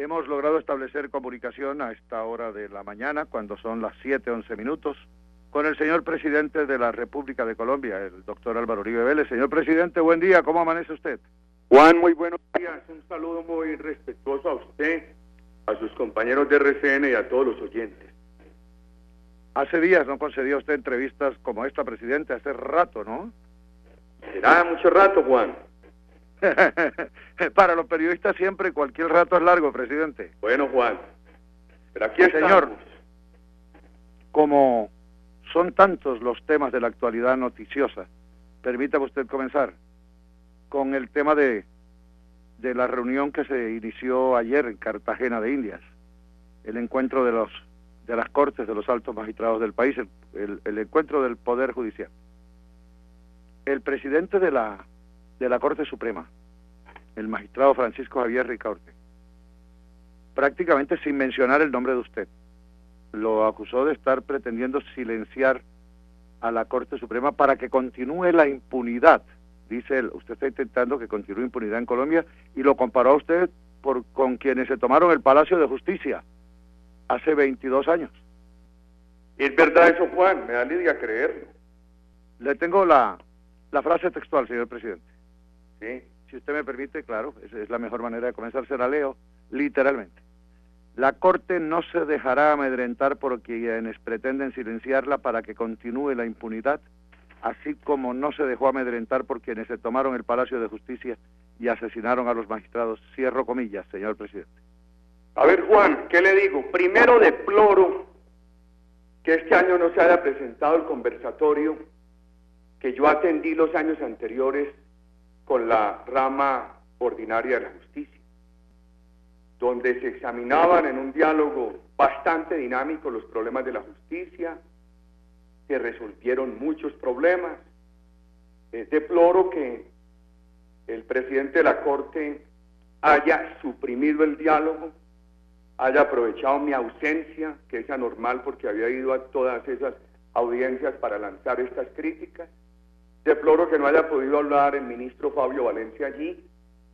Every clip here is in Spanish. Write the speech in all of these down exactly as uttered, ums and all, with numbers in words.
Hemos logrado establecer comunicación a esta hora de la mañana, cuando son las siete once minutos, con el señor presidente de la República de Colombia, el doctor Álvaro Uribe Vélez. Señor presidente, buen día, ¿cómo amanece usted? Juan, muy buenos días, un saludo muy respetuoso a usted, a sus compañeros de R C N y a todos los oyentes. Hace días no concedió usted entrevistas como esta, presidente, hace rato, ¿no? Será mucho rato, Juan. Para los periodistas siempre cualquier rato es largo, presidente. Bueno, Juan, pero aquí estamos. Señor, como son tantos los temas de la actualidad noticiosa, permítame usted comenzar con el tema de, de la reunión que se inició ayer en Cartagena de Indias, el encuentro de los de las Cortes de los altos magistrados del país, el, el, el encuentro del Poder Judicial. El presidente de la de la Corte Suprema, el magistrado Francisco Javier Ricaurte, prácticamente sin mencionar el nombre de usted, lo acusó de estar pretendiendo silenciar a la Corte Suprema para que continúe la impunidad. Dice él, usted está intentando que continúe impunidad en Colombia, y lo comparó a usted por, con quienes se tomaron el Palacio de Justicia hace veintidós años. ¿Es verdad eso, Juan? Me da lidia creerlo. Le tengo la, la frase textual, señor presidente. Sí. Si usted me permite, claro, esa es la mejor manera de comenzar, se la leo literalmente. La Corte no se dejará amedrentar por quienes pretenden silenciarla para que continúe la impunidad, así como no se dejó amedrentar por quienes se tomaron el Palacio de Justicia y asesinaron a los magistrados. Cierro comillas, señor presidente. A ver, Juan, ¿qué le digo? Primero, deploro que este año no se haya presentado el conversatorio que yo atendí los años anteriores con la rama ordinaria de la justicia, donde se examinaban en un diálogo bastante dinámico los problemas de la justicia, se resolvieron muchos problemas. Eh, deploro que el presidente de la Corte haya suprimido el diálogo, haya aprovechado mi ausencia, que es anormal porque había ido a todas esas audiencias para lanzar estas críticas. Deploro que no haya podido hablar el ministro Fabio Valencia allí.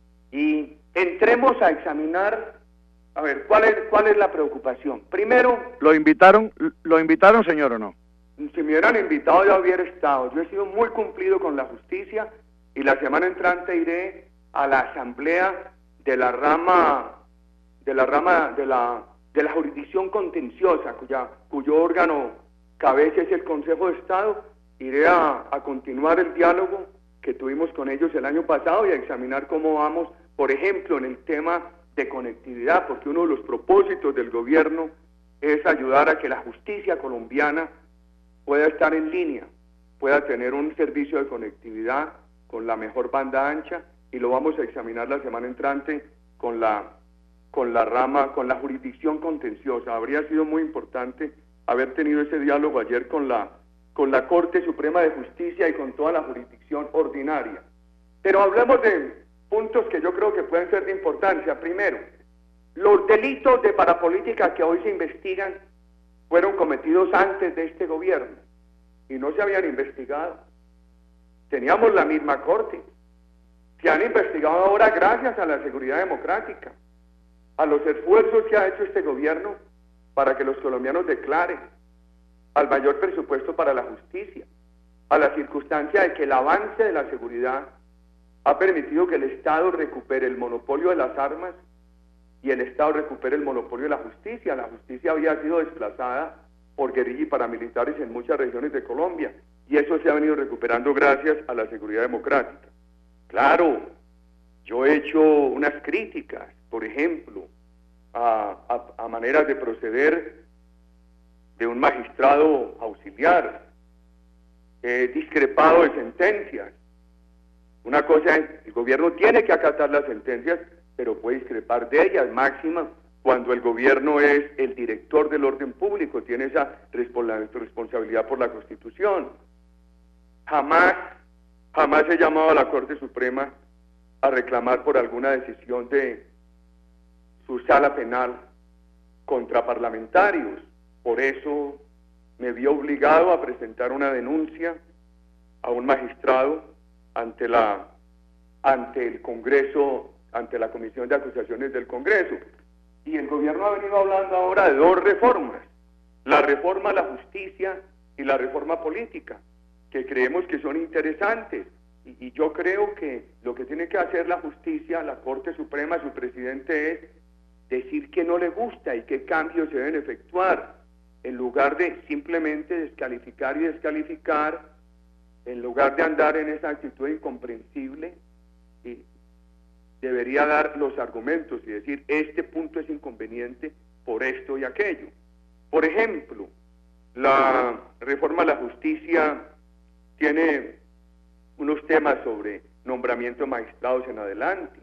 Y entremos a examinar, a ver, ¿cuál es, cuál es la preocupación? Primero... ¿Lo invitaron, lo invitaron, señor, o no? Si me hubieran invitado yo hubiera estado. Yo he sido muy cumplido con la justicia y la semana entrante iré a la asamblea de la rama de la rama de la de la jurisdicción contenciosa, cuya cuyo órgano cabeza es el Consejo de Estado. Iré a, a continuar el diálogo que tuvimos con ellos el año pasado y a examinar cómo vamos, por ejemplo, en el tema de conectividad, porque uno de los propósitos del gobierno es ayudar a que la justicia colombiana pueda estar en línea, pueda tener un servicio de conectividad con la mejor banda ancha, y lo vamos a examinar la semana entrante con la con la rama, con la jurisdicción contenciosa. Habría sido muy importante haber tenido ese diálogo ayer con la con la Corte Suprema de Justicia y con toda la jurisdicción ordinaria. Pero hablemos de puntos que yo creo que pueden ser de importancia. Primero, los delitos de parapolítica que hoy se investigan fueron cometidos antes de este gobierno y no se habían investigado. Teníamos la misma Corte. Se han investigado ahora gracias a la seguridad democrática, a los esfuerzos que ha hecho este gobierno para que los colombianos declaren, al mayor presupuesto para la justicia, a la circunstancia de que el avance de la seguridad ha permitido que el Estado recupere el monopolio de las armas y el Estado recupere el monopolio de la justicia. La justicia había sido desplazada por guerrillas y paramilitares en muchas regiones de Colombia, y eso se ha venido recuperando gracias a la seguridad democrática. Claro, yo he hecho unas críticas, por ejemplo, a, a, a maneras de proceder de un magistrado auxiliar, he discrepado de sentencias. Una cosa es, el gobierno tiene que acatar las sentencias, pero puede discrepar de ellas, máxima cuando el gobierno es el director del orden público, tiene esa responsabilidad por la Constitución. Jamás, jamás he llamado a la Corte Suprema a reclamar por alguna decisión de su sala penal contra parlamentarios. Por eso me vi obligado a presentar una denuncia a un magistrado ante la ante el Congreso, ante la Comisión de Acusaciones del Congreso. y el gobierno ha venido hablando ahora de dos reformas, la reforma a la justicia y la reforma política, que creemos que son interesantes, y, y yo creo que lo que tiene que hacer la justicia, la Corte Suprema, su presidente, es decir que no le gusta y qué cambios se deben efectuar, en lugar de simplemente descalificar y descalificar, en lugar de andar en esa actitud incomprensible, y debería dar los argumentos y decir, este punto es inconveniente por esto y aquello. Por ejemplo, la reforma a la justicia tiene unos temas sobre nombramiento de magistrados en adelante,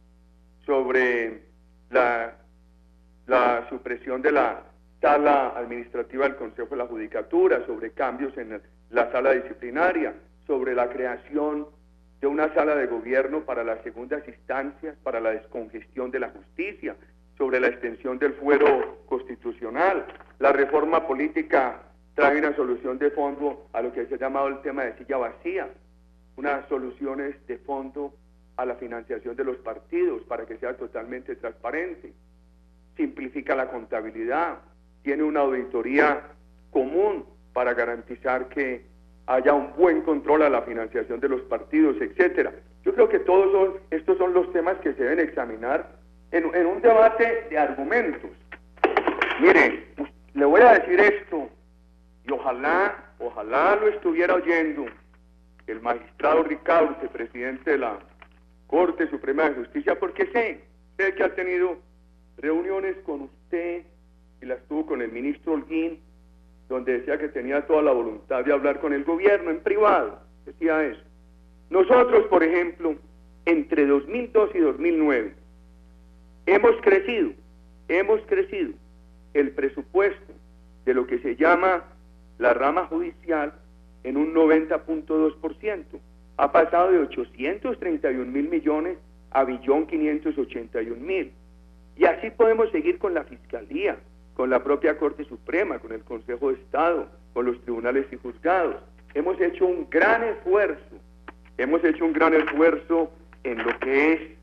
sobre la, la supresión de la sala administrativa del Consejo de la Judicatura, sobre cambios en el, la sala disciplinaria, sobre la creación de una sala de gobierno para las segundas instancias, para la descongestión de la justicia, sobre la extensión del fuero constitucional. La reforma política trae una solución de fondo a lo que se ha llamado el tema de silla vacía, unas soluciones de fondo a la financiación de los partidos para que sea totalmente transparente, simplifica la contabilidad, tiene una auditoría común para garantizar que haya un buen control a la financiación de los partidos, etcétera. Yo creo que todos son, estos son los temas que se deben examinar en, en un debate de argumentos. Mire, le voy a decir esto, y ojalá, ojalá lo estuviera oyendo el magistrado Ricaurte, presidente de la Corte Suprema de Justicia, porque sé, sé que ha tenido reuniones con usted y las tuvo con el ministro Holguín, donde decía que tenía toda la voluntad de hablar con el gobierno en privado, decía eso. Nosotros, por ejemplo, entre dos mil dos y dos mil nueve, hemos crecido, hemos crecido el presupuesto de lo que se llama la rama judicial en un noventa punto dos por ciento. Ha pasado de ochocientos treinta y un mil millones a billón quinientos ochenta y un mil. Y así podemos seguir con la Fiscalía, con la propia Corte Suprema, con el Consejo de Estado, con los tribunales y juzgados. Hemos hecho un gran esfuerzo, hemos hecho un gran esfuerzo en lo que es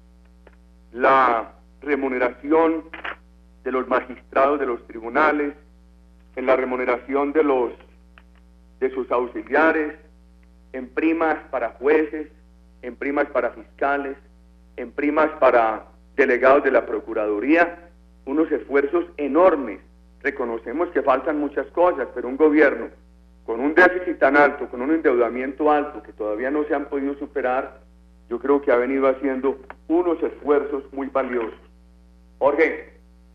la remuneración de los magistrados de los tribunales, en la remuneración de los de sus auxiliares, en primas para jueces, en primas para fiscales, en primas para delegados de la Procuraduría, unos esfuerzos enormes. Reconocemos que faltan muchas cosas, pero un gobierno con un déficit tan alto, con un endeudamiento alto que todavía no se han podido superar, yo creo que ha venido haciendo unos esfuerzos muy valiosos. Jorge,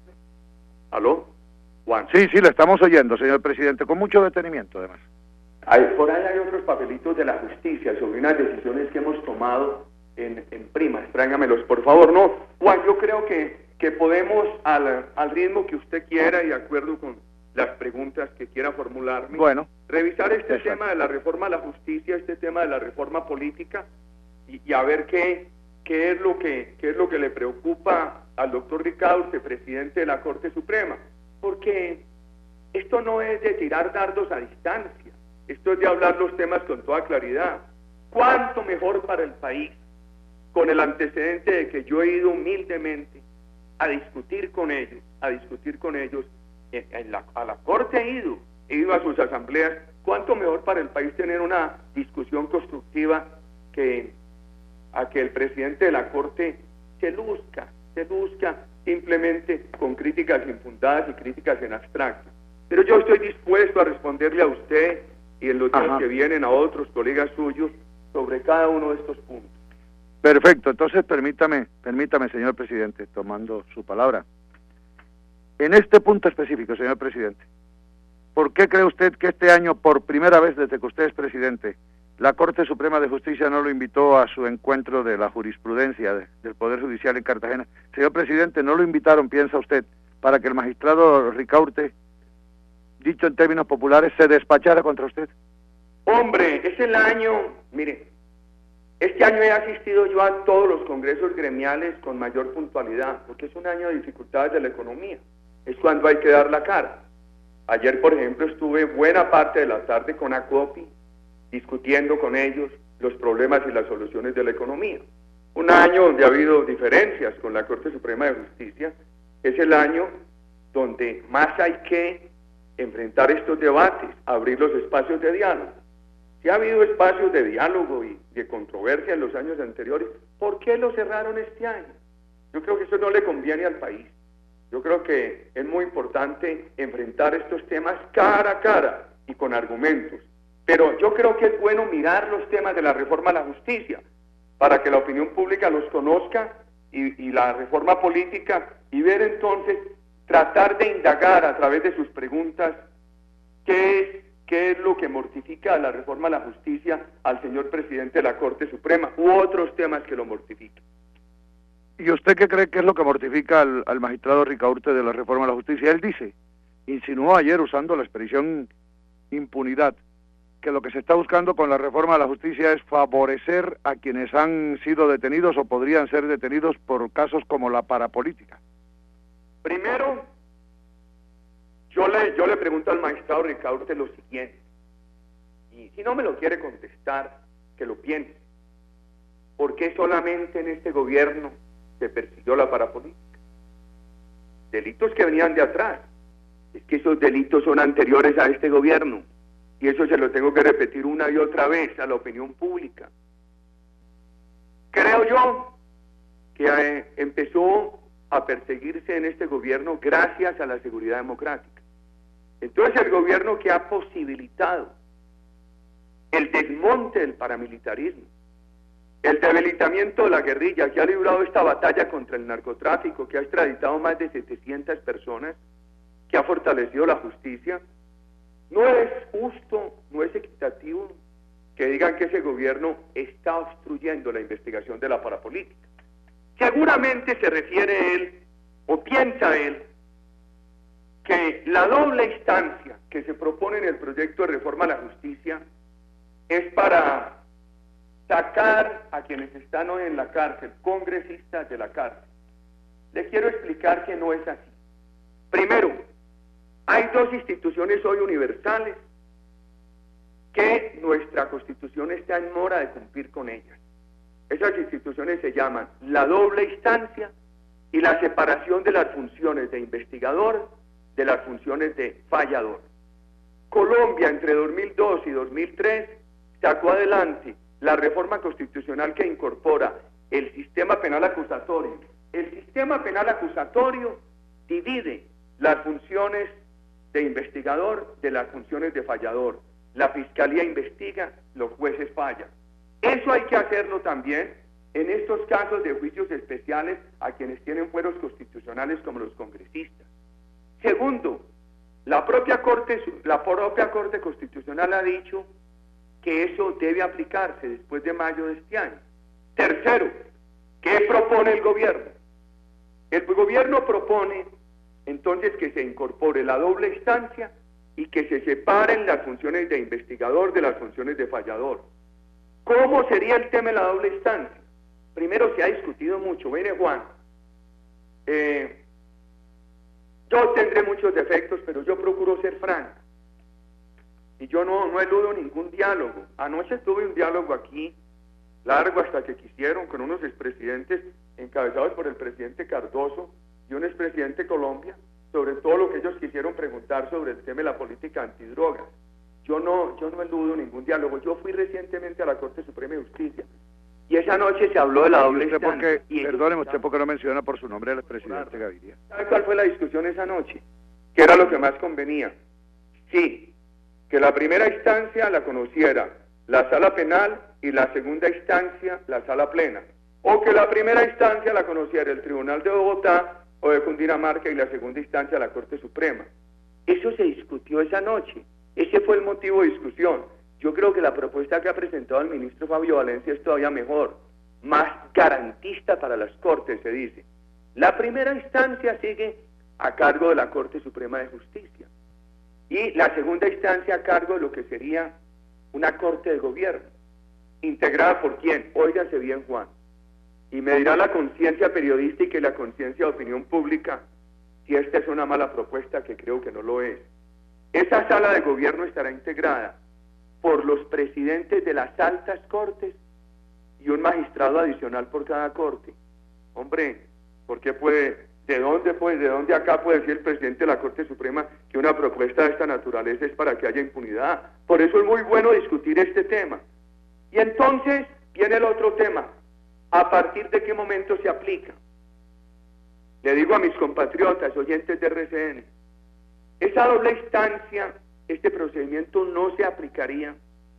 ¿aló? Juan. Sí, sí, le estamos oyendo, señor presidente, con mucho detenimiento además. Hay, por ahí hay otros papelitos de la justicia sobre unas decisiones que hemos tomado en, en primas. Tráigamelos, por favor. No, Juan, yo creo que, que podemos, al, al ritmo que usted quiera y de acuerdo con las preguntas que quiera formularme, bueno, revisar este exacto. tema de la reforma a la justicia, este tema de la reforma política y, y a ver qué, qué, es lo que, qué es lo que le preocupa al doctor Ricaurte, presidente de la Corte Suprema. Porque esto no es de tirar dardos a distancia, esto es de hablar los temas con toda claridad. ¿Cuánto mejor para el país? Con el antecedente de que yo he ido humildemente a discutir con ellos, a discutir con ellos, en, en la, a la Corte he ido, he ido a sus asambleas. ¿Cuánto mejor para el país tener una discusión constructiva que a que el presidente de la Corte se luzca, se luzca simplemente con críticas infundadas y críticas en abstracto? Pero yo estoy dispuesto a responderle a usted y en los días Ajá. que vienen a otros colegas suyos sobre cada uno de estos puntos. Perfecto, entonces permítame, permítame, señor presidente, tomando su palabra. En este punto específico, señor presidente, ¿por qué cree usted que este año, por primera vez desde que usted es presidente, la Corte Suprema de Justicia no lo invitó a su encuentro de la jurisprudencia de, del Poder Judicial en Cartagena? Señor presidente, ¿no lo invitaron, piensa usted, para que el magistrado Ricaurte, dicho en términos populares, se despachara contra usted? Hombre, es el año, mire, este año he asistido yo a todos los congresos gremiales con mayor puntualidad, porque es un año de dificultades de la economía, es cuando hay que dar la cara. Ayer, por ejemplo, estuve buena parte de la tarde con ACOPI, discutiendo con ellos los problemas y las soluciones de la economía. Un año donde ha habido diferencias con la Corte Suprema de Justicia, es el año donde más hay que enfrentar estos debates, abrir los espacios de diálogo. Si ha habido espacios de diálogo y de controversia en los años anteriores, ¿por qué lo cerraron este año? Yo creo que eso no le conviene al país. Yo creo que es muy importante enfrentar estos temas cara a cara y con argumentos. Pero yo creo que es bueno mirar los temas de la reforma a la justicia para que la opinión pública los conozca y, y la reforma política, y ver entonces, tratar de indagar a través de sus preguntas qué es, qué es lo que mortifica a la reforma a la justicia al señor presidente de la Corte Suprema u otros temas que lo mortifiquen. ¿Y usted qué cree que es lo que mortifica al, al magistrado Ricaurte de la reforma a la justicia? Él dice, insinuó ayer usando la expresión impunidad, que lo que se está buscando con la reforma a la justicia es favorecer a quienes han sido detenidos o podrían ser detenidos por casos como la parapolítica. Primero, yo le, yo le pregunto al magistrado Ricaurte lo siguiente, y si no me lo quiere contestar, que lo piense. ¿Por qué solamente en este gobierno se persiguió la parapolítica? Delitos que venían de atrás. Es que esos delitos son anteriores a este gobierno, y eso se lo tengo que repetir una y otra vez a la opinión pública. Creo yo que eh, empezó a perseguirse en este gobierno gracias a la seguridad democrática. Entonces el gobierno que ha posibilitado el desmonte del paramilitarismo, el debilitamiento de la guerrilla, que ha librado esta batalla contra el narcotráfico, que ha extraditado más de setecientas personas, que ha fortalecido la justicia, no es justo, no es equitativo que digan que ese gobierno está obstruyendo la investigación de la parapolítica. Seguramente se refiere él, o piensa él, que la doble instancia que se propone en el proyecto de reforma a la justicia es para sacar a quienes están hoy en la cárcel, congresistas de la cárcel. Le quiero explicar que no es así. Primero, hay dos instituciones hoy universales que nuestra Constitución está en mora de cumplir con ellas. Esas instituciones se llaman la doble instancia y la separación de las funciones de investigador de las funciones de fallador. Colombia entre dos mil dos y dos mil tres sacó adelante la reforma constitucional que incorpora el sistema penal acusatorio. El sistema penal acusatorio divide las funciones de investigador de las funciones de fallador. La fiscalía investiga, los jueces fallan. Eso hay que hacerlo también en estos casos de juicios especiales a quienes tienen fueros constitucionales como los congresistas. Segundo, la propia Corte, la propia Corte Constitucional ha dicho que eso debe aplicarse después de mayo de este año. Tercero, ¿qué propone el gobierno? El gobierno propone entonces que se incorpore la doble instancia y que se separen las funciones de investigador de las funciones de fallador. ¿Cómo sería el tema de la doble instancia? Primero, se ha discutido mucho. Mire, Juan, eh, yo tendré muchos defectos, pero yo procuro ser franco. Y yo no, no eludo ningún diálogo. Anoche tuve un diálogo aquí, largo hasta que quisieron, con unos expresidentes encabezados por el presidente Cardoso y un expresidente de Colombia, sobre todo lo que ellos quisieron preguntar sobre el tema de la política antidrogas. Yo no, yo no eludo ningún diálogo. Yo fui recientemente a la Corte Suprema de Justicia y esa noche se habló de la doble instancia. Perdóneme, usted porque no menciona por su nombre al expresidente Gaviria. ¿Sabe cuál fue la discusión esa noche? ¿Qué era lo que más convenía? Sí, que la primera instancia la conociera la sala penal y la segunda instancia la sala plena, o que la primera instancia la conociera el Tribunal de Bogotá o de Cundinamarca y la segunda instancia la Corte Suprema. Eso se discutió esa noche, ese fue el motivo de discusión. Yo creo que la propuesta que ha presentado el ministro Fabio Valencia es todavía mejor, más garantista para las Cortes, se dice. La primera instancia sigue a cargo de la Corte Suprema de Justicia y la segunda instancia a cargo de lo que sería una Corte de Gobierno, integrada por quién, óigase bien, Juan, y me dirá la conciencia periodística y la conciencia de opinión pública si esta es una mala propuesta, que creo que no lo es. Esa sala de gobierno estará integrada por los presidentes de las altas cortes y un magistrado adicional por cada corte. Hombre, ¿por qué puede ¿De dónde, pues, de dónde acá puede decir el presidente de la Corte Suprema que una propuesta de esta naturaleza es para que haya impunidad? Por eso es muy bueno discutir este tema. Y entonces viene el otro tema. ¿A partir de qué momento se aplica? Le digo a mis compatriotas, oyentes de R C N, esa doble instancia, este procedimiento no se aplicaría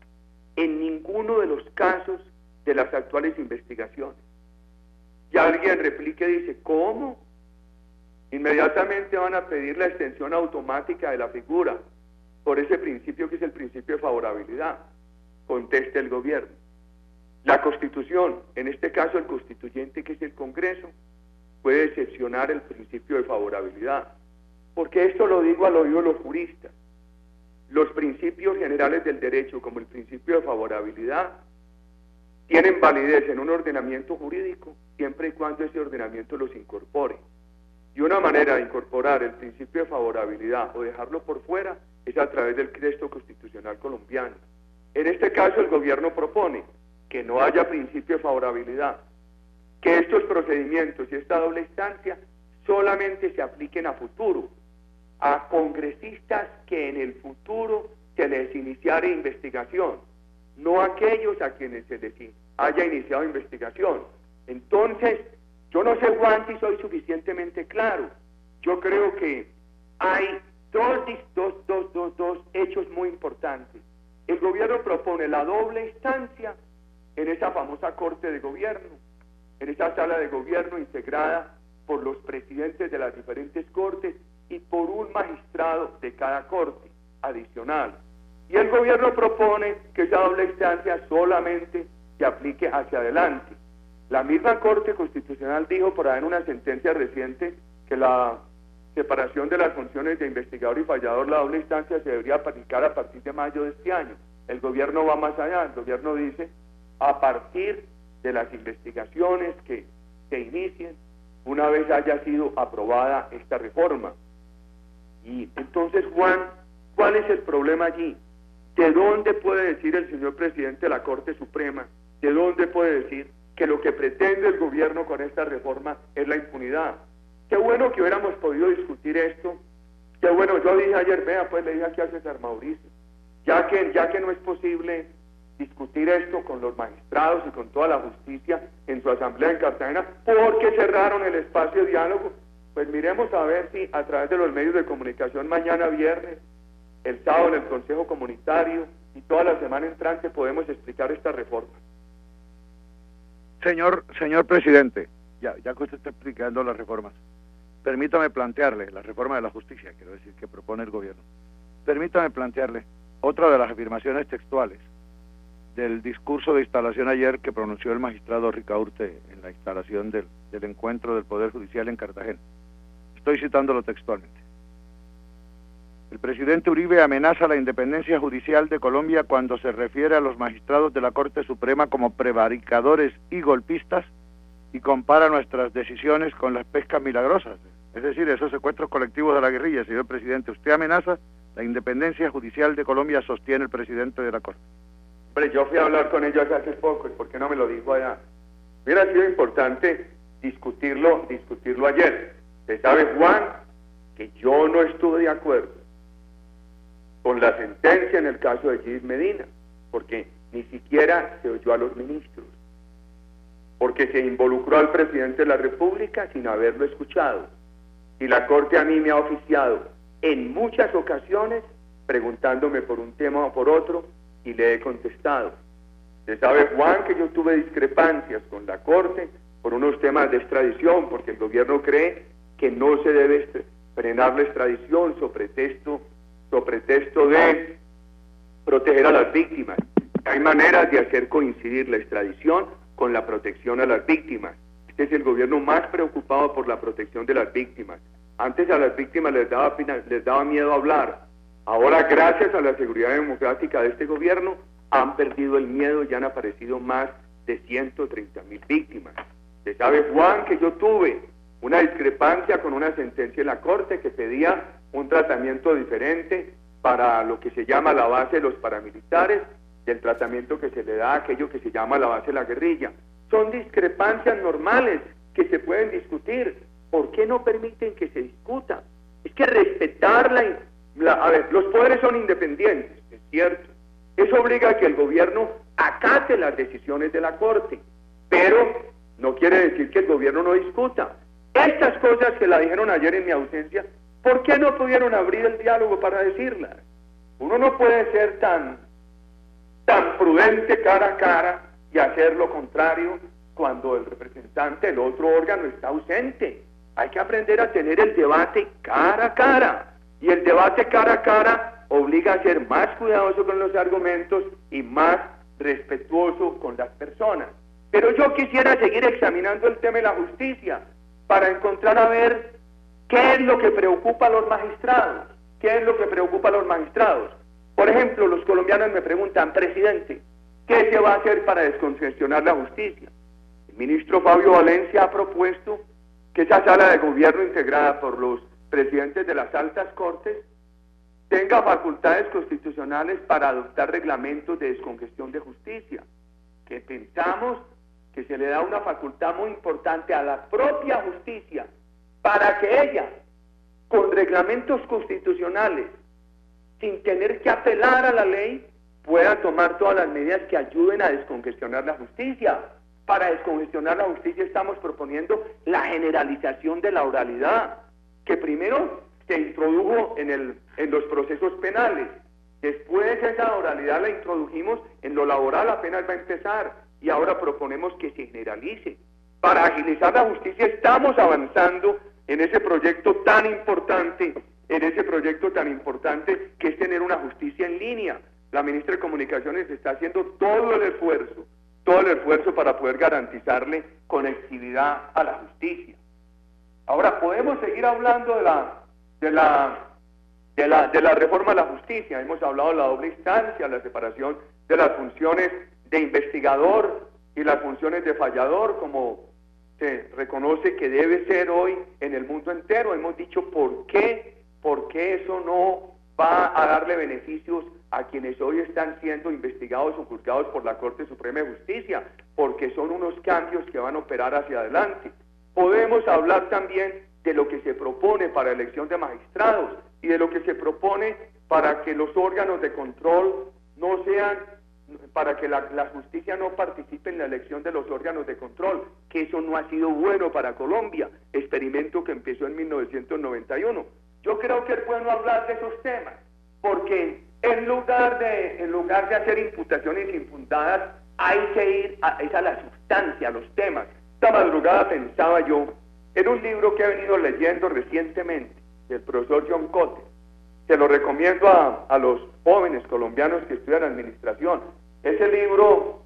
en ninguno de los casos de las actuales investigaciones. Y alguien replique y dice, ¿cómo? Inmediatamente van a pedir la extensión automática de la figura por ese principio que es el principio de favorabilidad. Conteste el gobierno. La Constitución, en este caso el constituyente que es el Congreso, puede excepcionar el principio de favorabilidad. Porque esto lo digo al oído de los juristas. Los principios generales del derecho, como el principio de favorabilidad, tienen validez en un ordenamiento jurídico siempre y cuando ese ordenamiento los incorpore. Y una manera de incorporar el principio de favorabilidad o dejarlo por fuera es a través del texto constitucional colombiano. En este caso el gobierno propone que no haya principio de favorabilidad, que estos procedimientos y esta doble instancia solamente se apliquen a futuro, a congresistas que en el futuro se les iniciare investigación, no a aquellos a quienes se les haya iniciado investigación. Entonces, yo no sé, Juan, si soy suficientemente claro. Yo creo que hay dos, dos, dos, dos, dos hechos muy importantes. El gobierno propone la doble instancia en esa famosa Corte de Gobierno, en esa sala de gobierno integrada por los presidentes de las diferentes cortes y por un magistrado de cada corte adicional. Y el gobierno propone que esa doble instancia solamente se aplique hacia adelante. La misma Corte Constitucional dijo por ahí en una sentencia reciente que la separación de las funciones de investigador y fallador, la doble instancia, se debería aplicar a partir de mayo de este año. El gobierno va más allá, el gobierno dice a partir de las investigaciones que se inicien una vez haya sido aprobada esta reforma. Y entonces, Juan, ¿cuál es el problema allí? ¿De dónde puede decir el señor presidente de la Corte Suprema, de dónde puede decir que lo que pretende el gobierno con esta reforma es la impunidad? Qué bueno que hubiéramos podido discutir esto. Qué bueno, yo dije ayer, vea, pues le dije aquí a César Mauricio, ya que, ya que no es posible discutir esto con los magistrados y con toda la justicia en su asamblea en Cartagena, porque cerraron el espacio de diálogo, pues miremos a ver si a través de los medios de comunicación mañana viernes, el sábado en el Consejo Comunitario y toda la semana entrante podemos explicar esta reforma. Señor, señor presidente, ya, ya que usted está explicando las reformas, permítame plantearle la reforma de la justicia, quiero decir, que propone el gobierno. Permítame plantearle otra de las afirmaciones textuales del discurso de instalación ayer que pronunció el magistrado Ricaurte en la instalación del, del encuentro del Poder Judicial en Cartagena. Estoy citándolo textualmente. El presidente Uribe amenaza la independencia judicial de Colombia cuando se refiere a los magistrados de la Corte Suprema como prevaricadores y golpistas y compara nuestras decisiones con las pescas milagrosas, es decir, esos secuestros colectivos de la guerrilla. Señor presidente, usted amenaza la independencia judicial de Colombia, sostiene el presidente de la Corte. Hombre, yo fui a hablar con ellos hace poco, ¿y por qué no me lo dijo allá? Hubiera sido importante discutirlo, discutirlo ayer. Usted sabe, Juan, que yo no estuve de acuerdo con la sentencia en el caso de Gis Medina, porque ni siquiera se oyó a los ministros, porque se involucró al presidente de la República sin haberlo escuchado. Y la Corte a mí me ha oficiado en muchas ocasiones preguntándome por un tema o por otro, y le he contestado. Usted sabe, Juan, que yo tuve discrepancias con la Corte por unos temas de extradición, porque el gobierno cree que no se debe frenar la extradición sobre pretexto, sobre pretexto de proteger a las víctimas. Hay maneras de hacer coincidir la extradición con la protección a las víctimas. Este es el gobierno más preocupado por la protección de las víctimas. Antes a las víctimas les daba, les daba miedo hablar. Ahora, gracias a la seguridad democrática de este gobierno, han perdido el miedo y han aparecido más de ciento treinta mil víctimas. Usted sabe, Juan, que yo tuve una discrepancia con una sentencia de la Corte que pedía un tratamiento diferente para lo que se llama la base de los paramilitares del tratamiento que se le da a aquello que se llama la base de la guerrilla. Son discrepancias normales que se pueden discutir. ¿por qué no permiten que se discuta? Es que respetar la, la... A ver, los poderes son independientes, es cierto. Eso obliga a que el gobierno acate las decisiones de la Corte, pero no quiere decir que el gobierno no discuta. Estas cosas que la dijeron ayer en mi ausencia, ¿por qué no pudieron abrir el diálogo para decirlas? Uno no puede ser tan, tan prudente cara a cara y hacer lo contrario cuando el representante del otro órgano está ausente. Hay que aprender a tener el debate cara a cara, y el debate cara a cara obliga a ser más cuidadoso con los argumentos y más respetuoso con las personas. Pero yo quisiera seguir examinando el tema de la justicia para encontrar a ver qué es lo que preocupa a los magistrados, qué es lo que preocupa a los magistrados. Por ejemplo, los colombianos me preguntan, presidente, ¿qué se va a hacer para descongestionar la justicia? El ministro Fabio Valencia ha propuesto que esa sala de gobierno integrada por los presidentes de las altas cortes tenga facultades constitucionales para adoptar reglamentos de descongestión de justicia, que pensamos que se le da una facultad muy importante a la propia justicia para que ella, con reglamentos constitucionales, sin tener que apelar a la ley, pueda tomar todas las medidas que ayuden a descongestionar la justicia. Para descongestionar la justicia estamos proponiendo la generalización de la oralidad, que primero se introdujo en, el, en los procesos penales, después esa oralidad la introdujimos en lo laboral, apenas va a empezar, y ahora proponemos que se generalice. Para agilizar la justicia estamos avanzando en ese proyecto tan importante, en ese proyecto tan importante que es tener una justicia en línea. La ministra de Comunicaciones está haciendo todo el esfuerzo, todo el esfuerzo para poder garantizarle conectividad a la justicia. Ahora, podemos seguir hablando de la, de la, de la, de la reforma a la justicia. Hemos hablado de la doble instancia, la separación de las funciones de investigador y las funciones de fallador, como se reconoce que debe ser hoy en el mundo entero. Hemos dicho por qué, por qué eso no va a darle beneficios a quienes hoy están siendo investigados o juzgados por la Corte Suprema de Justicia, porque son unos cambios que van a operar hacia adelante. Podemos hablar también de lo que se propone para elección de magistrados y de lo que se propone para que los órganos de control no sean, para que la, la justicia no participe en la elección de los órganos de control, que eso no ha sido bueno para Colombia, experimento que empezó en mil novecientos noventa y uno. Yo creo que es bueno hablar de esos temas, porque en lugar de, en lugar de hacer imputaciones infundadas, hay que ir a, es a la sustancia, a los temas. Esta madrugada pensaba yo en un libro que he venido leyendo recientemente, del profesor John Cote. Se lo recomiendo a, a los jóvenes colombianos que estudian administración. Ese libro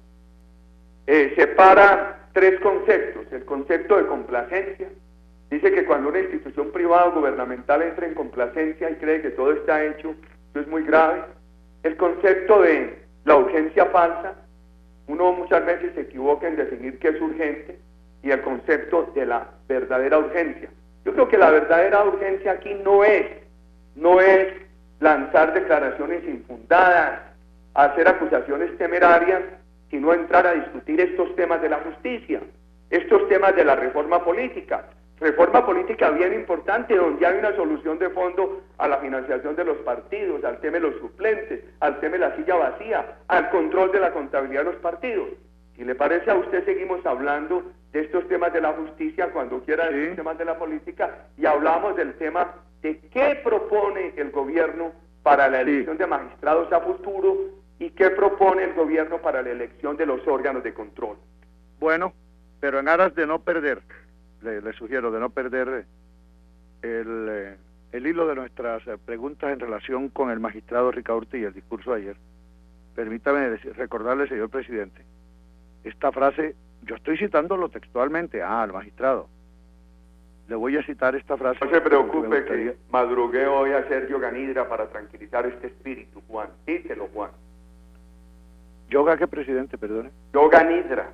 eh, separa tres conceptos. El concepto de complacencia. Dice que cuando una institución privada o gubernamental entra en complacencia y cree que todo está hecho, eso es muy grave. El concepto de la urgencia falsa. Uno muchas veces se equivoca en definir qué es urgente. Y el concepto de la verdadera urgencia. Yo creo que la verdadera urgencia aquí no es, no es lanzar declaraciones infundadas, hacer acusaciones temerarias, sino entrar a discutir estos temas de la justicia, estos temas de la reforma política. Reforma política bien importante, donde hay una solución de fondo a la financiación de los partidos, al tema de los suplentes, al tema de la silla vacía, al control de la contabilidad de los partidos. Si le parece a usted, seguimos hablando de estos temas de la justicia cuando quiera, de sí. estos temas de la política, y hablamos del tema de qué propone el gobierno para la elección sí. de magistrados a futuro y qué propone el gobierno para la elección de los órganos de control. Bueno, pero en aras de no perder, le, le sugiero de no perder el, el hilo de nuestras preguntas en relación con el magistrado Ricaurte y el discurso de ayer, permítame decir, recordarle, señor presidente, esta frase, yo estoy citándolo textualmente, ah, al magistrado. Le voy a citar esta frase. No se preocupe que madrugué hoy a Sergio Ganidra para tranquilizar este espíritu, Juan. Díselo, Juan. ¿Yoga qué, presidente? Perdone. Yoga Nidra.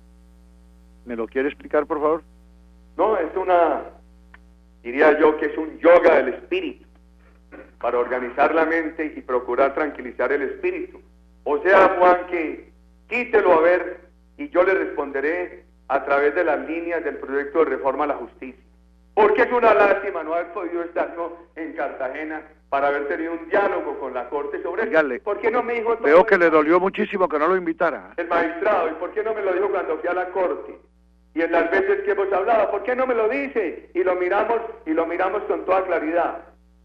¿Me lo quiere explicar, por favor? No, es una, diría yo que es un yoga del espíritu, para organizar la mente y procurar tranquilizar el espíritu. O sea, Juan, que quítelo a ver y yo le responderé a través de las líneas del proyecto de reforma a la justicia. Porque es una lástima no haber podido estar no, en Cartagena para haber tenido un diálogo con la Corte sobre Dígale, eso. ¿Por qué no me dijo todo veo que eso? le dolió muchísimo que no lo invitara. El magistrado, ¿y por qué no me lo dijo cuando fui a la Corte? Y en las veces que hemos hablado, ¿por qué no me lo dice? Y lo miramos, y lo miramos con toda claridad.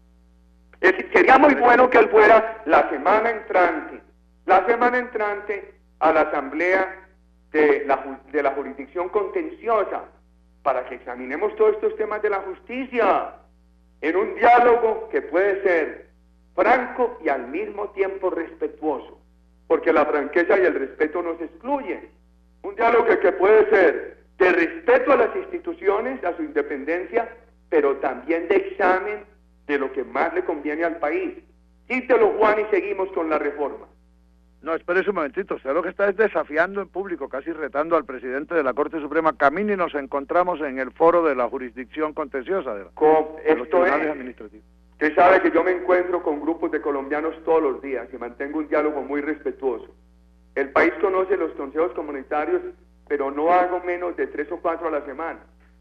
Es, sería muy bueno que él fuera la semana entrante, la semana entrante a la asamblea de la, de la jurisdicción contenciosa, para que examinemos todos estos temas de la justicia, en un diálogo que puede ser franco y al mismo tiempo respetuoso, porque la franqueza y el respeto no se excluyen. Un diálogo que, que puede ser de respeto a las instituciones, a su independencia, pero también de examen de lo que más le conviene al país. Quítelo, Juan, y seguimos con la reforma. No, espérese un momentito, usted lo que está es desafiando en público, casi retando al presidente de la Corte Suprema. Camine y nos encontramos en el foro de la jurisdicción contenciosa de, la, Con, de los esto tribunales es, administrativos. Usted sabe que yo me encuentro con grupos de colombianos todos los días y mantengo un diálogo muy respetuoso. El país conoce los consejos comunitarios, pero no hago menos de tres o cuatro a la semana.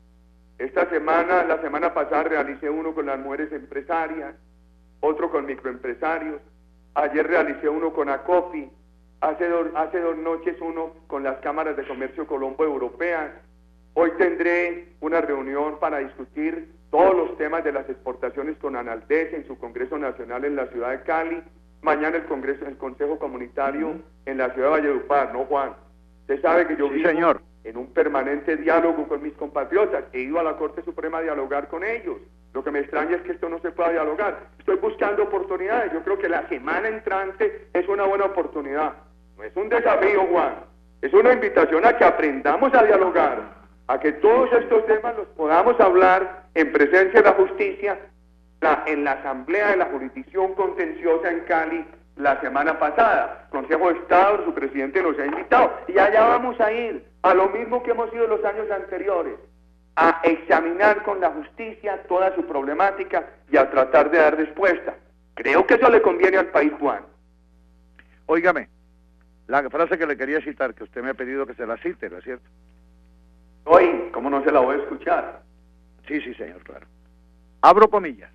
Esta semana, la semana pasada realicé uno con las mujeres empresarias, otro con microempresarios. Ayer realicé uno con ACOFI, hace dos, hace dos noches uno con las cámaras de comercio Colombo europeas. Hoy tendré una reunión para discutir todos los temas de las exportaciones con ANALDES en su Congreso Nacional en la ciudad de Cali. Mañana el Congreso, el Consejo Comunitario uh-huh. en la ciudad de Valledupar, ¿no, Juan? Usted sabe que yo sí, vivo señor. en un permanente diálogo con mis compatriotas. He ido a la Corte Suprema a dialogar con ellos. Lo que me extraña es que esto no se pueda dialogar. Estoy buscando oportunidades. Yo creo que la semana entrante es una buena oportunidad. No es un desafío, Juan. Es una invitación a que aprendamos a dialogar, a que todos estos temas los podamos hablar en presencia de la justicia la, en la Asamblea de la Jurisdicción Contenciosa en Cali la semana pasada. Consejo de Estado, su presidente nos ha invitado. Y allá vamos a ir, a lo mismo que hemos ido los años anteriores, a examinar con la justicia toda su problemática y a tratar de dar respuesta. Creo que eso le conviene al país, Juan. Óigame, la frase que le quería citar, que usted me ha pedido que se la cite, ¿no es cierto? Hoy, ¿cómo no se la voy a escuchar? Sí, sí, señor, claro. Abro comillas.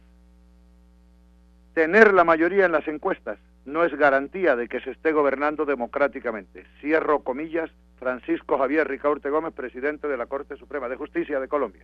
Tener la mayoría en las encuestas no es garantía de que se esté gobernando democráticamente. Cierro comillas, Francisco Javier Ricaurte Gómez, presidente de la Corte Suprema de Justicia de Colombia.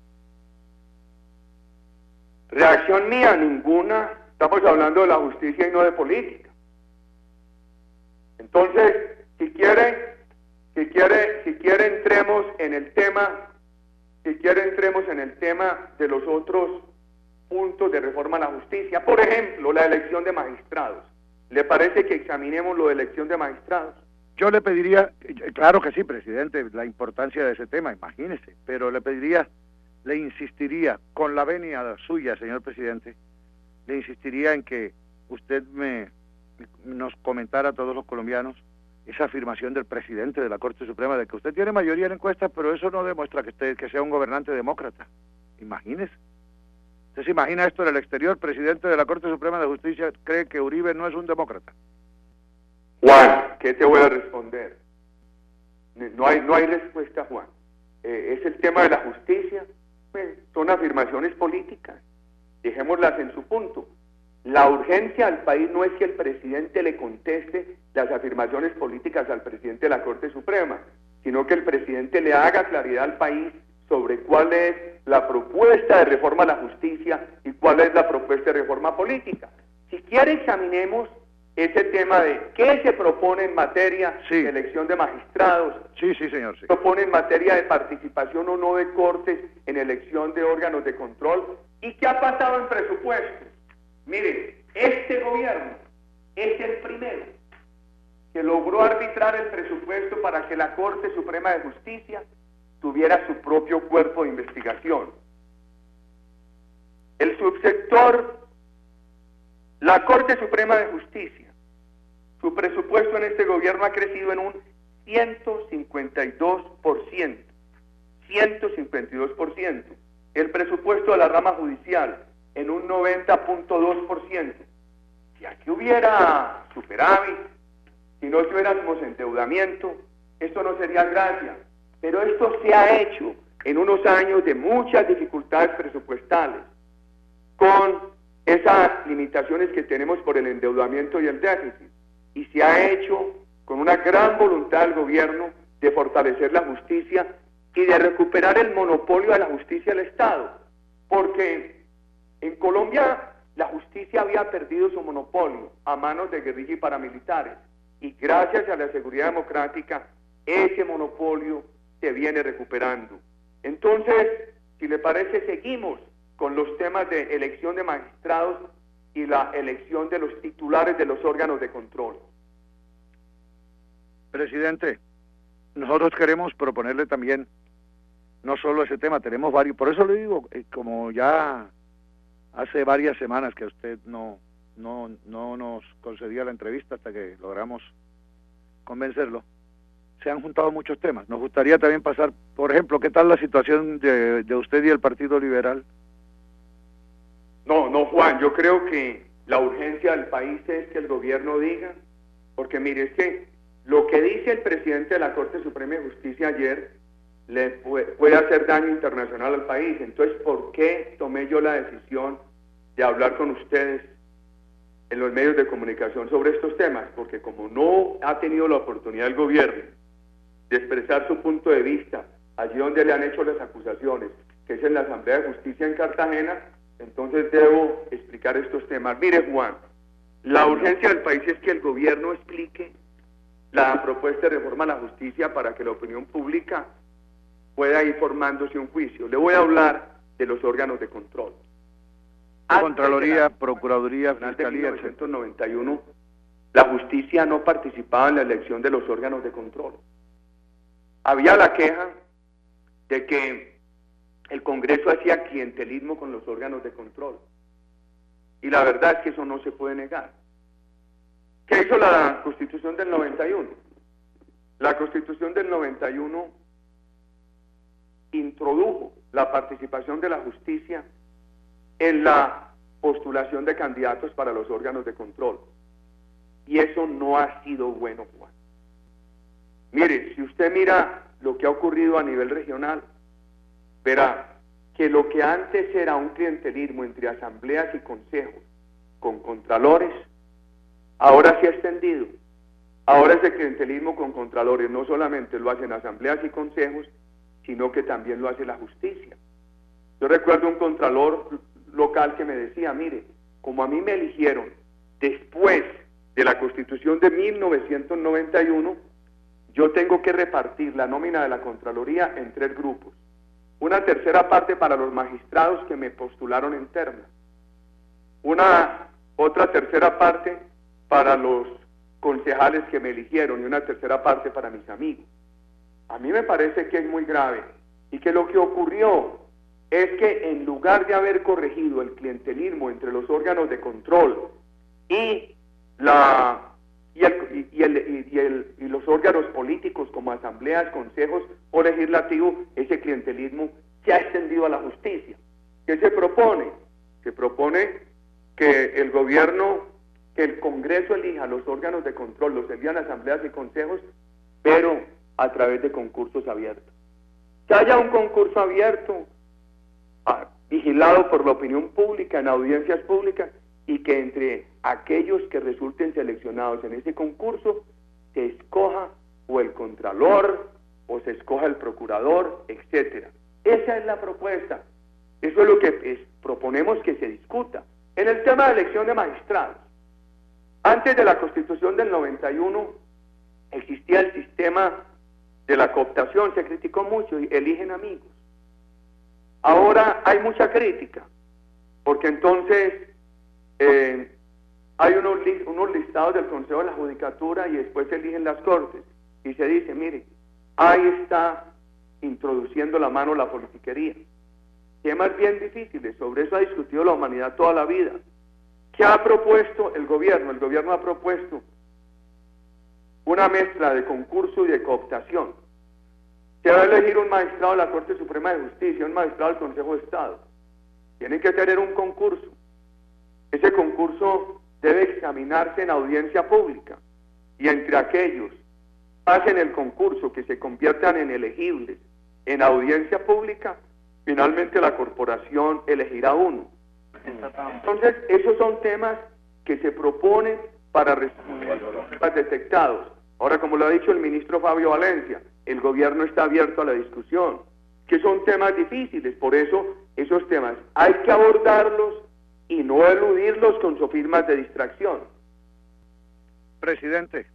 Reacción mía, ninguna. Estamos hablando de la justicia y no de política. Entonces, si quiere, si quiere, si quiere entremos en el tema, si quiere entremos en el tema de los otros puntos de reforma a la justicia. Por ejemplo, la elección de magistrados. ¿Le parece que examinemos lo de elección de magistrados? Yo le pediría, claro que sí, presidente, la importancia de ese tema, imagínese, pero le pediría, le insistiría, con la venia suya, señor presidente, le insistiría en que usted me nos comentara a todos los colombianos esa afirmación del presidente de la Corte Suprema de que usted tiene mayoría en encuestas, pero eso no demuestra que usted que sea un gobernante demócrata. Imagínese. ¿Usted se imagina esto en el exterior? Presidente de la Corte Suprema de Justicia cree que Uribe no es un demócrata. Juan, ¿qué te voy a responder? No hay, no hay respuesta, Juan. Eh, es el tema de la justicia. Pues, son afirmaciones políticas. Dejémoslas en su punto. La urgencia al país no es que el presidente le conteste las afirmaciones políticas al presidente de la Corte Suprema, sino que el presidente le haga claridad al país sobre cuál es la propuesta de reforma a la justicia y cuál es la propuesta de reforma política. Si quiere, examinemos ese tema de qué se propone en materia sí. de elección de magistrados. Sí, sí, señor. Sí. Propone en materia de participación o no de cortes en elección de órganos de control. ¿Y qué ha pasado en presupuestos? Miren, este gobierno es el primero que logró arbitrar el presupuesto para que la Corte Suprema de Justicia tuviera su propio cuerpo de investigación. El subsector, la Corte Suprema de Justicia, su presupuesto en este gobierno ha crecido en un ciento cincuenta y dos por ciento. ciento cincuenta y dos por ciento. El presupuesto de la rama judicial en un noventa punto dos por ciento. Si aquí hubiera superávit, si no tuviéramos endeudamiento, esto no sería gracia. Pero esto se ha hecho en unos años de muchas dificultades presupuestales, con esas limitaciones que tenemos por el endeudamiento y el déficit, y se ha hecho con una gran voluntad del gobierno de fortalecer la justicia y de recuperar el monopolio de la justicia del Estado, porque en Colombia la justicia había perdido su monopolio a manos de guerrilla y paramilitares, y gracias a la seguridad democrática ese monopolio se viene recuperando. Entonces, si le parece, seguimos con los temas de elección de magistrados y la elección de los titulares de los órganos de control. Presidente, nosotros queremos proponerle también, no solo ese tema, tenemos varios, por eso le digo, eh, como ya hace varias semanas que usted no, no, no nos concedía la entrevista hasta que logramos convencerlo, se han juntado muchos temas. Nos gustaría también pasar, por ejemplo, ¿qué tal la situación de, de usted y el Partido Liberal? No, no, Juan, yo creo que la urgencia del país es que el gobierno diga, porque mire, es que lo que dice el presidente de la Corte Suprema de Justicia ayer le puede, puede hacer daño internacional al país. Entonces, ¿por qué tomé yo la decisión de hablar con ustedes en los medios de comunicación sobre estos temas? Porque como no ha tenido la oportunidad el gobierno de expresar su punto de vista allí donde le han hecho las acusaciones, que es en la Asamblea de Justicia en Cartagena, entonces debo explicar estos temas. Mire, Juan, la urgencia del país es que el gobierno explique la propuesta de reforma a la justicia para que la opinión pública pueda ir formándose un juicio. Le voy a hablar de los órganos de control. Contraloría, Procuraduría, Fiscalía, en mil novecientos noventa y uno, la justicia no participaba en la elección de los órganos de control. Había la queja de que el Congreso hacía clientelismo con los órganos de control. Y la verdad es que eso no se puede negar. ¿Qué hizo la Constitución del noventa y uno? La Constitución del noventa y uno introdujo la participación de la justicia en la postulación de candidatos para los órganos de control. Y eso no ha sido bueno, Juan. Mire, si usted mira lo que ha ocurrido a nivel regional, verá que lo que antes era un clientelismo entre asambleas y consejos con contralores, ahora se ha extendido. Ahora ese clientelismo con contralores no solamente lo hacen asambleas y consejos, sino que también lo hace la justicia. Yo recuerdo un contralor local que me decía, mire, como a mí me eligieron después de la Constitución de mil novecientos noventa y uno, yo tengo que repartir la nómina de la Contraloría en tres grupos. Una tercera parte para los magistrados que me postularon en terna. Una otra tercera parte para los concejales que me eligieron y una tercera parte para mis amigos. A mí me parece que es muy grave y que lo que ocurrió es que en lugar de haber corregido el clientelismo entre los órganos de control y la y, el, y, el, y, el, y los órganos políticos como asambleas, consejos o legislativos, ese clientelismo se ha extendido a la justicia. ¿Qué se propone? Se propone que el gobierno, que el Congreso elija los órganos de control, los envían a asambleas y consejos, pero a través de concursos abiertos. Que haya un concurso abierto, ah, vigilado por la opinión pública, en audiencias públicas, y que entre aquellos que resulten seleccionados en ese concurso se escoja o el contralor o se escoja el procurador, etcétera. Esa es la propuesta. Eso es lo que es, proponemos que se discuta. En el tema de elección de magistrados, antes de la Constitución del noventa y uno existía el sistema de la cooptación, se criticó mucho y eligen amigos. Ahora hay mucha crítica, porque entonces eh, hay unos, li unos listados del Consejo de la Judicatura y después se eligen las Cortes. Y se dice, mire, ahí está introduciendo la mano la politiquería. Temas bien difíciles, sobre eso ha discutido la humanidad toda la vida. ¿Qué ha propuesto el gobierno? El gobierno ha propuesto una mezcla de concurso y de cooptación. Se va a elegir un magistrado de la Corte Suprema de Justicia, un magistrado del Consejo de Estado. Tienen que tener un concurso. Ese concurso debe examinarse en audiencia pública. Y entre aquellos hacen el concurso que se conviertan en elegibles en audiencia pública, finalmente la corporación elegirá uno. Entonces, esos son temas que se proponen para resolver los problemas detectados. Ahora, como lo ha dicho el ministro Fabio Valencia, el gobierno está abierto a la discusión, que son temas difíciles, por eso esos temas hay que abordarlos y no eludirlos con sofismas de distracción. Presidente,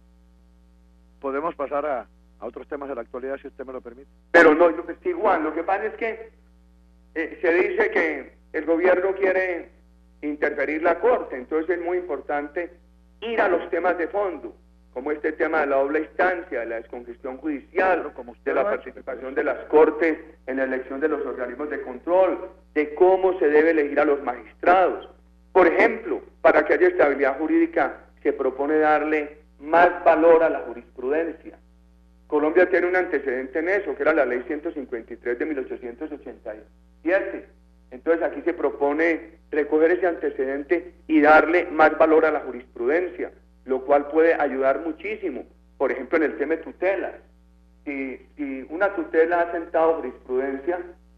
podemos pasar a, a otros temas de la actualidad, si usted me lo permite. Pero no, lo que es igual, lo que pasa es que eh, se dice que el gobierno quiere interferir la Corte, entonces es muy importante ir a los temas de fondo, como este tema de la doble instancia, de la descongestión judicial, como de la participación de las Cortes en la elección de los organismos de control, de cómo se debe elegir a los magistrados. Por ejemplo, para que haya estabilidad jurídica, se propone darle más valor a la jurisprudencia. Colombia tiene un antecedente en eso, que era la ley ciento cincuenta y tres de mil ochocientos ochenta y siete. Entonces aquí se propone recoger ese antecedente y darle más valor a la jurisprudencia, lo cual puede ayudar muchísimo. Por ejemplo, en el tema de tutelas. Si, si una tutela ha sentado jurisprudencia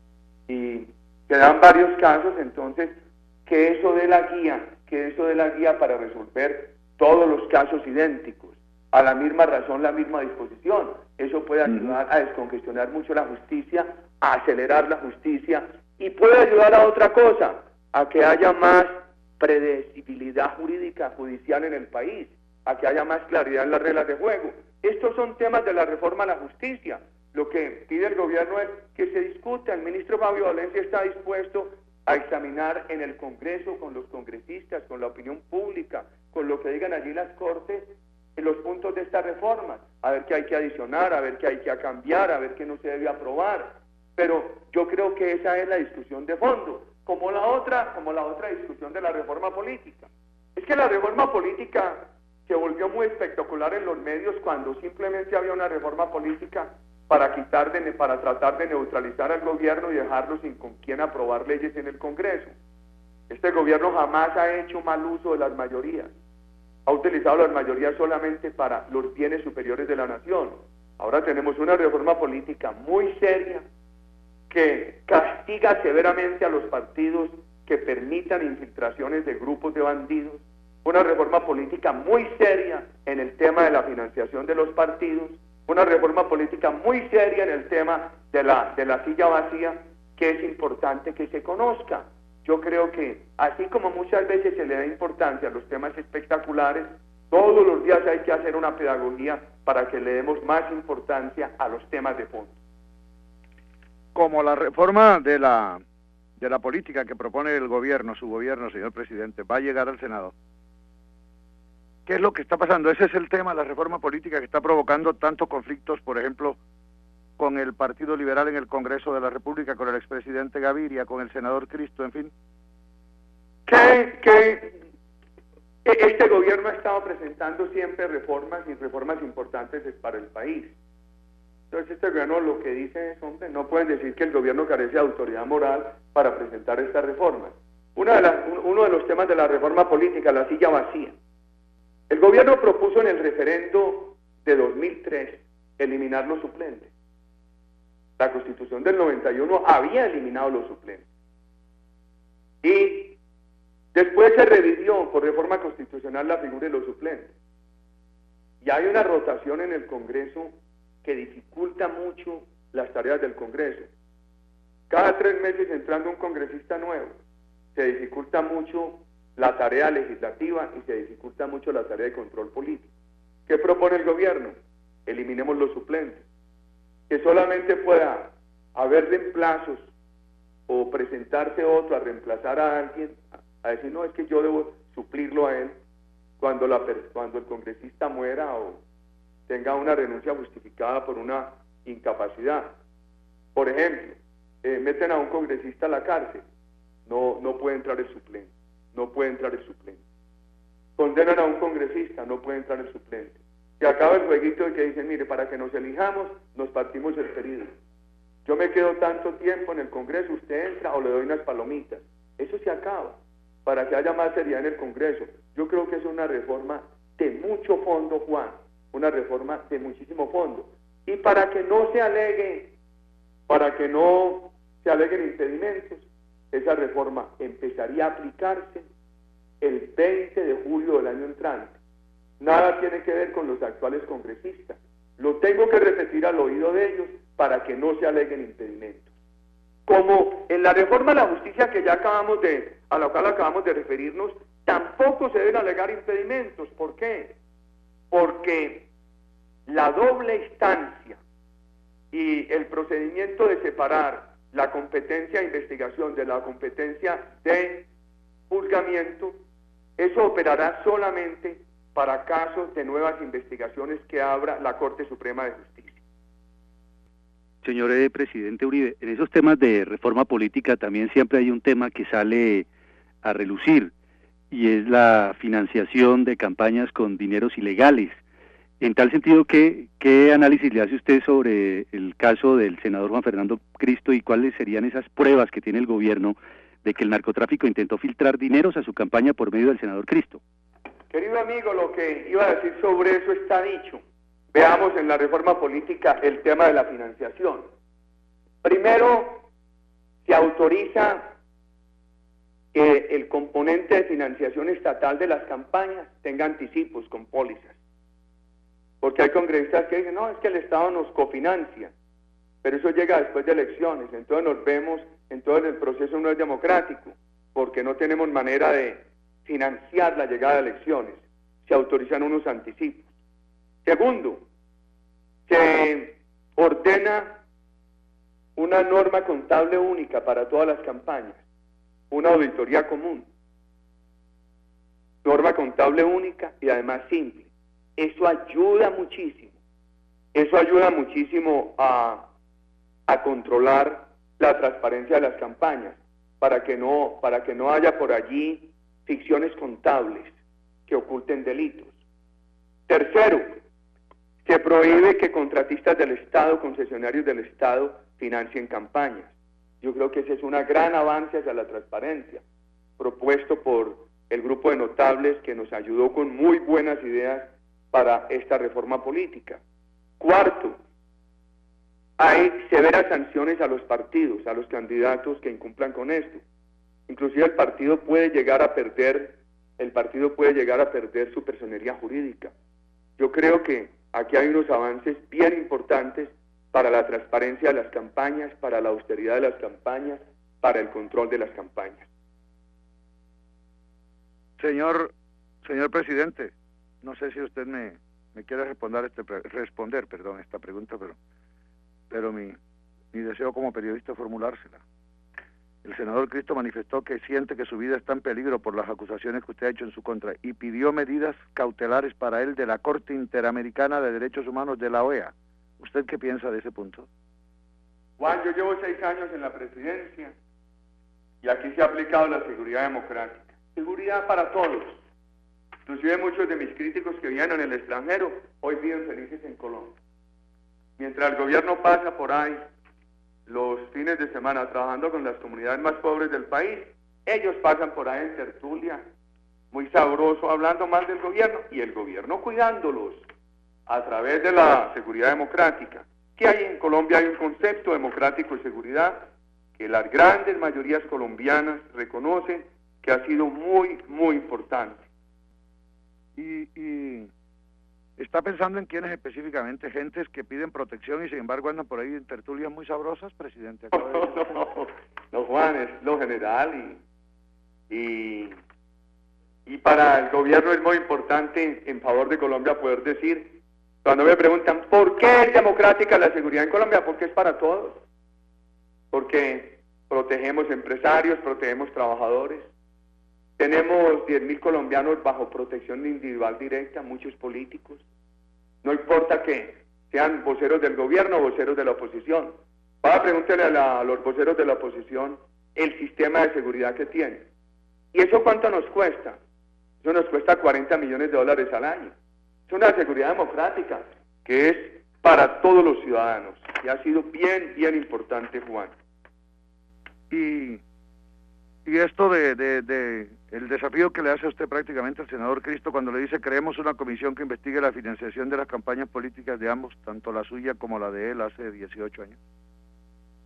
y se dan varios casos, entonces que eso dé la guía, que eso dé la guía para resolver todos los casos idénticos, a la misma razón, la misma disposición. Eso puede ayudar a descongestionar mucho la justicia, a acelerar la justicia, y puede ayudar a otra cosa, a que haya más predecibilidad jurídica judicial en el país, a que haya más claridad en las reglas de juego. Estos son temas de la reforma a la justicia. Lo que pide el gobierno es que se discuta. El ministro Fabio Valencia está dispuesto a examinar en el Congreso, con los congresistas, con la opinión pública, con lo que digan allí las Cortes, en los puntos de esta reforma, a ver qué hay que adicionar, a ver qué hay que cambiar, a ver qué no se debe aprobar. Pero yo creo que esa es la discusión de fondo, como la otra, como la otra discusión de la reforma política. Es que la reforma política se volvió muy espectacular en los medios cuando simplemente había una reforma política para quitar de, para tratar de neutralizar al gobierno y dejarlo sin con quién aprobar leyes en el Congreso. Este gobierno jamás ha hecho mal uso de las mayorías, ha utilizado las mayorías solamente para los bienes superiores de la nación. Ahora tenemos una reforma política muy seria que castiga severamente a los partidos que permitan infiltraciones de grupos de bandidos, una reforma política muy seria en el tema de la financiación de los partidos, una reforma política muy seria en el tema de la, de la silla vacía, que es importante que se conozca. Yo creo que, así como muchas veces se le da importancia a los temas espectaculares, todos los días hay que hacer una pedagogía para que le demos más importancia a los temas de fondo. Como la reforma de la, de la política que propone el gobierno, su gobierno, señor presidente, va a llegar al Senado, ¿qué es lo que está pasando? Ese es el tema, la reforma política que está provocando tantos conflictos, por ejemplo, con el Partido Liberal en el Congreso de la República, con el expresidente Gaviria, con el senador Cristo, en fin. Que, que este gobierno ha estado presentando siempre reformas y reformas importantes para el país. Entonces este gobierno lo que dice es, hombre, no pueden decir que el gobierno carece de autoridad moral para presentar estas reformas. Una de las, uno de los temas de la reforma política, la silla vacía. El gobierno propuso en el referendo de dos mil tres eliminar los suplentes. La Constitución del noventa y uno había eliminado los suplentes. Y después se revivió por reforma constitucional la figura de los suplentes. Y hay una rotación en el Congreso que dificulta mucho las tareas del Congreso. Cada tres meses entrando un congresista nuevo, se dificulta mucho la tarea legislativa y se dificulta mucho la tarea de control político. ¿Qué propone el gobierno? Eliminemos los suplentes. Que solamente pueda haber reemplazos o presentarse otro a reemplazar a alguien, a decir, no, es que yo debo suplirlo a él cuando, la, cuando el congresista muera o tenga una renuncia justificada por una incapacidad. Por ejemplo, eh, meten a un congresista a la cárcel, no, no puede entrar el suplente, no puede entrar el suplente. Condenan a un congresista, no puede entrar el suplente. Se acaba el jueguito de que dicen, mire, para que nos elijamos, nos partimos el período. Yo me quedo tanto tiempo en el Congreso, usted entra o le doy unas palomitas. Eso se acaba, para que haya más seriedad en el Congreso. Yo creo que es una reforma de mucho fondo, Juan, una reforma de muchísimo fondo. Y para que no se alegue para que no se aleguen impedimentos, esa reforma empezaría a aplicarse el veinte de julio del año entrante. Nada tiene que ver con los actuales congresistas. Lo tengo que repetir al oído de ellos para que no se aleguen impedimentos. Como en la reforma de la justicia que ya acabamos de, a la cual acabamos de referirnos, tampoco se deben alegar impedimentos. ¿Por qué? Porque la doble instancia y el procedimiento de separar la competencia de investigación de la competencia de juzgamiento, eso operará solamente para casos de nuevas investigaciones que abra la Corte Suprema de Justicia. Señor eh, presidente Uribe, en esos temas de reforma política también siempre hay un tema que sale a relucir, y es la financiación de campañas con dineros ilegales. En tal sentido, ¿qué, qué análisis le hace usted sobre el caso del senador Juan Fernando Cristo y cuáles serían esas pruebas que tiene el gobierno de que el narcotráfico intentó filtrar dineros a su campaña por medio del senador Cristo? Querido amigo, lo que iba a decir sobre eso está dicho. Veamos en la reforma política el tema de la financiación. Primero, se autoriza que el componente de financiación estatal de las campañas tenga anticipos con pólizas. Porque hay congresistas que dicen, no, es que el Estado nos cofinancia, pero eso llega después de elecciones, entonces nos vemos, entonces el proceso no es democrático, porque no tenemos manera de financiar la llegada de elecciones. Se autorizan unos anticipos. Segundo, se ordena una norma contable única para todas las campañas, una auditoría común, norma contable única y además simple. Eso ayuda muchísimo, eso ayuda muchísimo a, a controlar la transparencia de las campañas, para que no, para que no haya por allí ficciones contables que oculten delitos. Tercero, se prohíbe que contratistas del Estado, concesionarios del Estado, financien campañas. Yo creo que ese es un gran avance hacia la transparencia, propuesto por el grupo de notables que nos ayudó con muy buenas ideas para esta reforma política. Cuarto, hay severas sanciones a los partidos, a los candidatos que incumplan con esto. Inclusive el partido puede llegar a perder, el partido puede llegar a perder su personería jurídica. Yo creo que aquí hay unos avances bien importantes para la transparencia de las campañas, para la austeridad de las campañas, para el control de las campañas. Señor, señor presidente, no sé si usted me, me quiere responder, este, responder perdón, esta pregunta, pero, pero mi, mi deseo como periodista es formulársela. El senador Cristo manifestó que siente que su vida está en peligro por las acusaciones que usted ha hecho en su contra y pidió medidas cautelares para él de la Corte Interamericana de Derechos Humanos de la O E A. ¿Usted qué piensa de ese punto? Juan, yo llevo seis años en la presidencia y aquí se ha aplicado la seguridad democrática. Seguridad para todos. Inclusive muchos de mis críticos que vivían en el extranjero hoy viven felices en Colombia. Mientras el gobierno pasa por ahí los fines de semana trabajando con las comunidades más pobres del país, ellos pasan por ahí en tertulia, muy sabroso, hablando mal del gobierno, y el gobierno cuidándolos a través de la seguridad democrática. Que hay en Colombia hay un concepto democrático de seguridad que las grandes mayorías colombianas reconocen que ha sido muy, muy importante. Y, y está pensando en quiénes específicamente, gentes que piden protección y sin embargo andan por ahí en tertulias muy sabrosas, presidente. No, no, no, no, Juan, es lo general y, y, y para el gobierno es muy importante en favor de Colombia poder decir, cuando me preguntan ¿por qué es democrática la seguridad en Colombia? Porque es para todos, porque protegemos empresarios, protegemos trabajadores. Tenemos diez mil colombianos bajo protección individual directa, muchos políticos. No importa que sean voceros del gobierno o voceros de la oposición. Vaya, pregúntele a, la, a los voceros de la oposición el sistema de seguridad que tienen. ¿Y eso cuánto nos cuesta? Eso nos cuesta cuarenta millones de dólares al año. Es una seguridad democrática que es para todos los ciudadanos. Y ha sido bien, bien importante, Juan. Y... Y esto de, de, de el desafío que le hace a usted prácticamente al senador Cristo cuando le dice creemos una comisión que investigue la financiación de las campañas políticas de ambos, tanto la suya como la de él hace dieciocho años.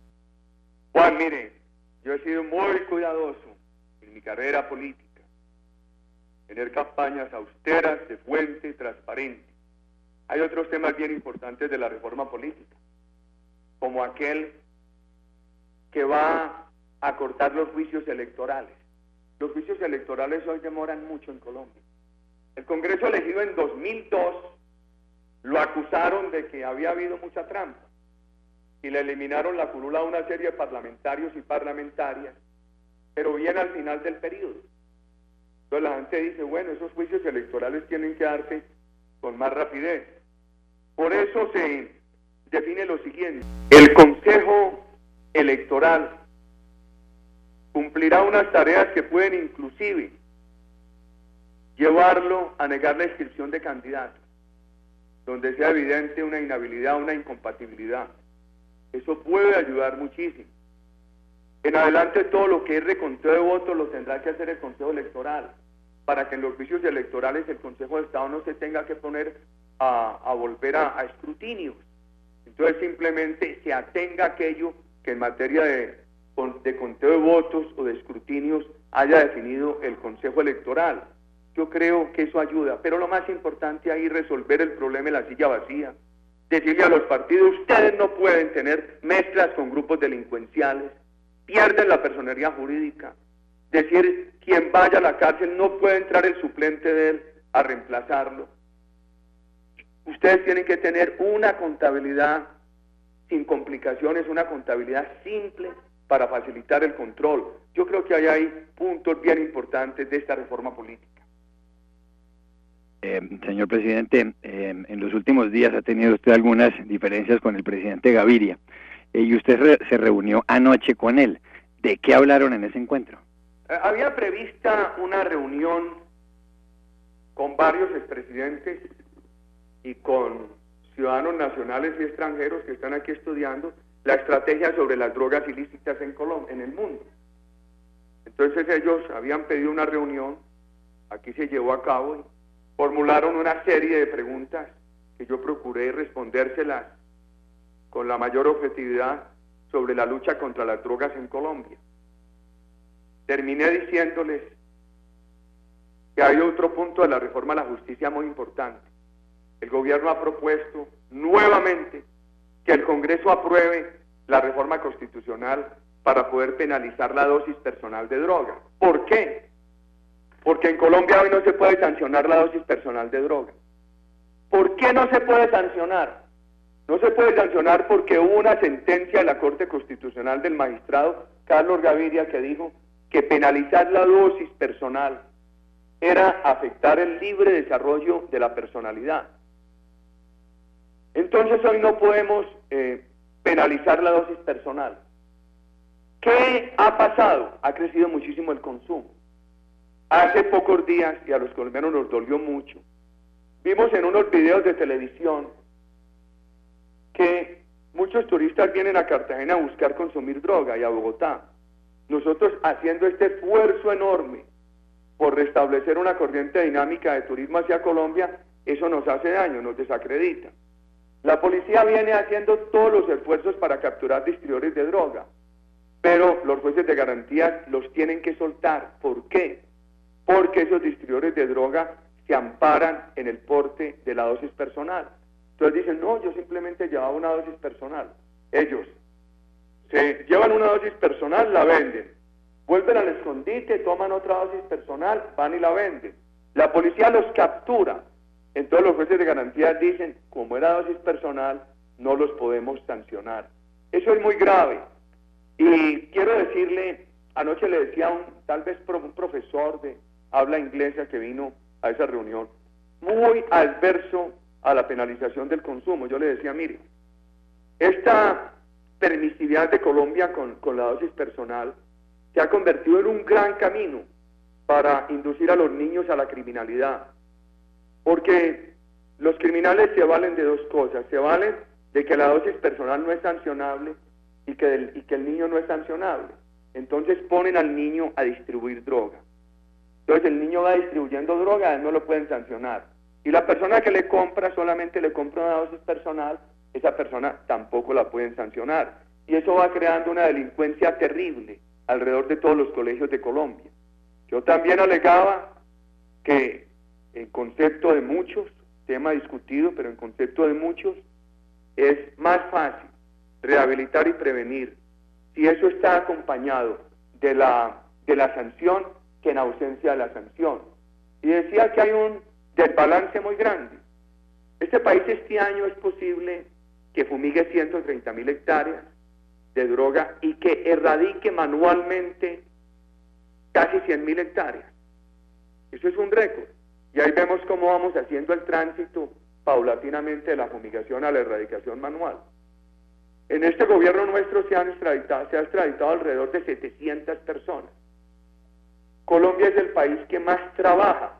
mire, yo he sido muy cuidadoso en mi carrera política, tener campañas austeras, de fuente, transparente. Hay otros temas bien importantes de la reforma política, como aquel que va a cortar los juicios electorales. Los juicios electorales hoy demoran mucho en Colombia. El Congreso elegido en dos mil dos lo acusaron de que había habido mucha trampa y le eliminaron la curula a una serie de parlamentarios y parlamentarias, pero bien al final del periodo. Entonces la gente dice, bueno, esos juicios electorales tienen que darse con más rapidez. Por eso se define lo siguiente: el Consejo Electoral cumplirá unas tareas que pueden inclusive llevarlo a negar la inscripción de candidatos, donde sea evidente una inhabilidad, una incompatibilidad. Eso puede ayudar muchísimo. En adelante todo lo que es reconteo de votos lo tendrá que hacer el Consejo Electoral, para que en los juicios electorales el Consejo de Estado no se tenga que poner a, a volver a, a escrutinios. Entonces simplemente se atenga a aquello que en materia de, de conteo de votos o de escrutinios haya definido el Consejo Electoral. Yo creo que eso ayuda, pero lo más importante ahí es resolver el problema de la silla vacía. Decirle a los partidos, ustedes no pueden tener mezclas con grupos delincuenciales, pierden la personería jurídica. Decir, quien vaya a la cárcel no puede entrar el suplente de él a reemplazarlo. Ustedes tienen que tener una contabilidad sin complicaciones, una contabilidad simple para facilitar el control. Yo creo que hay ahí puntos bien importantes de esta reforma política. Eh, señor presidente, eh, en los últimos días ha tenido usted algunas diferencias con el presidente Gaviria, eh, y usted re se reunió anoche con él. ¿De qué hablaron en ese encuentro? Eh, había prevista una reunión con varios expresidentes y con ciudadanos nacionales y extranjeros que están aquí estudiando la estrategia sobre las drogas ilícitas en Colombia, en el mundo. Entonces ellos habían pedido una reunión, aquí se llevó a cabo y formularon una serie de preguntas que yo procuré respondérselas con la mayor objetividad sobre la lucha contra las drogas en Colombia. Terminé diciéndoles que hay otro punto de la reforma a la justicia muy importante. El gobierno ha propuesto nuevamente que el Congreso apruebe la reforma constitucional para poder penalizar la dosis personal de droga. ¿Por qué? Porque en Colombia hoy no se puede sancionar la dosis personal de droga. ¿Por qué no se puede sancionar? No se puede sancionar porque hubo una sentencia de la Corte Constitucional del magistrado Carlos Gaviria que dijo que penalizar la dosis personal era afectar el libre desarrollo de la personalidad. Entonces hoy no podemos eh, penalizar la dosis personal. ¿Qué ha pasado? Ha crecido muchísimo el consumo. Hace pocos días, y a los colombianos nos dolió mucho, vimos en unos videos de televisión que muchos turistas vienen a Cartagena a buscar consumir droga y a Bogotá. Nosotros haciendo este esfuerzo enorme por restablecer una corriente dinámica de turismo hacia Colombia, eso nos hace daño, nos desacredita. La policía viene haciendo todos los esfuerzos para capturar distribuidores de droga, pero los jueces de garantía los tienen que soltar. ¿Por qué? Porque esos distribuidores de droga se amparan en el porte de la dosis personal. Entonces dicen, no, yo simplemente llevaba una dosis personal. Ellos se llevan una dosis personal, la venden, vuelven al escondite, toman otra dosis personal, van y la venden. La policía los captura. Entonces los jueces de garantía dicen, como era dosis personal, no los podemos sancionar. Eso es muy grave. Y quiero decirle, anoche le decía a un, tal vez un profesor de habla inglesa que vino a esa reunión, muy adverso a la penalización del consumo. Yo le decía, mire, esta permisividad de Colombia con, con la dosis personal se ha convertido en un gran camino para inducir a los niños a la criminalidad. Porque los criminales se valen de dos cosas, se valen de que la dosis personal no es sancionable y que, el, y que el niño no es sancionable. Entonces ponen al niño a distribuir droga. Entonces el niño va distribuyendo droga, no lo pueden sancionar. Y la persona que le compra solamente le compra una dosis personal, esa persona tampoco la pueden sancionar. y eso va creando una delincuencia terrible alrededor de todos los colegios de Colombia. Yo también alegaba que en concepto de muchos, tema discutido, pero en concepto de muchos, es más fácil rehabilitar y prevenir si eso está acompañado de la, de la sanción que en ausencia de la sanción. Y decía que hay un desbalance muy grande. Este país este año es posible que fumigue ciento treinta mil hectáreas de droga y que erradique manualmente casi cien mil hectáreas. Eso es un récord. Y ahí vemos cómo vamos haciendo el tránsito paulatinamente de la fumigación a la erradicación manual. En este gobierno nuestro se han extraditado, se ha extraditado alrededor de setecientas personas. Colombia es el país que más trabaja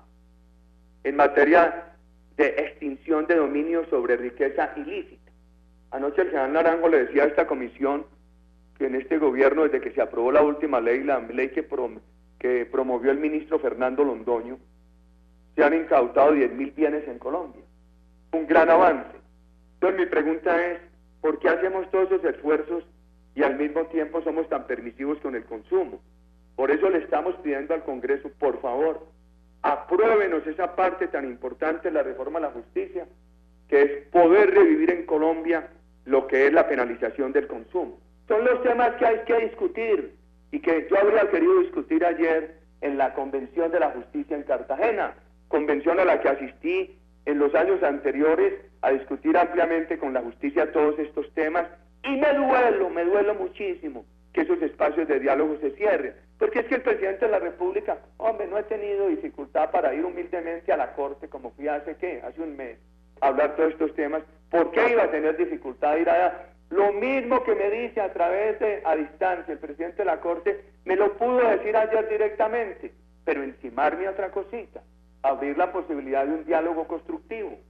en materia de extinción de dominio sobre riqueza ilícita. Anoche el general Naranjo le decía a esta comisión que en este gobierno, desde que se aprobó la última ley, la ley que, prom que promovió el ministro Fernando Londoño, se han incautado diez mil bienes en Colombia. Un gran avance. Entonces mi pregunta es, ¿por qué hacemos todos esos esfuerzos y al mismo tiempo somos tan permisivos con el consumo? Por eso le estamos pidiendo al Congreso, por favor, apruébenos esa parte tan importante de la reforma a la justicia, que es poder revivir en Colombia lo que es la penalización del consumo. Son los temas que hay que discutir y que yo habría querido discutir ayer en la Convención de la Justicia en Cartagena, convención a la que asistí en los años anteriores a discutir ampliamente con la justicia todos estos temas, y me duelo, me duelo muchísimo que esos espacios de diálogo se cierren, porque es que el presidente de la República, hombre, no he tenido dificultad para ir humildemente a la Corte, como fui hace, ¿qué?, hace un mes, a hablar todos estos temas. ¿Por qué iba a tener dificultad de ir allá? Lo mismo que me dice a través de, a distancia, el presidente de la Corte, me lo pudo decir ayer directamente, pero encimarme a otra cosita, abrir la posibilidad de un diálogo constructivo.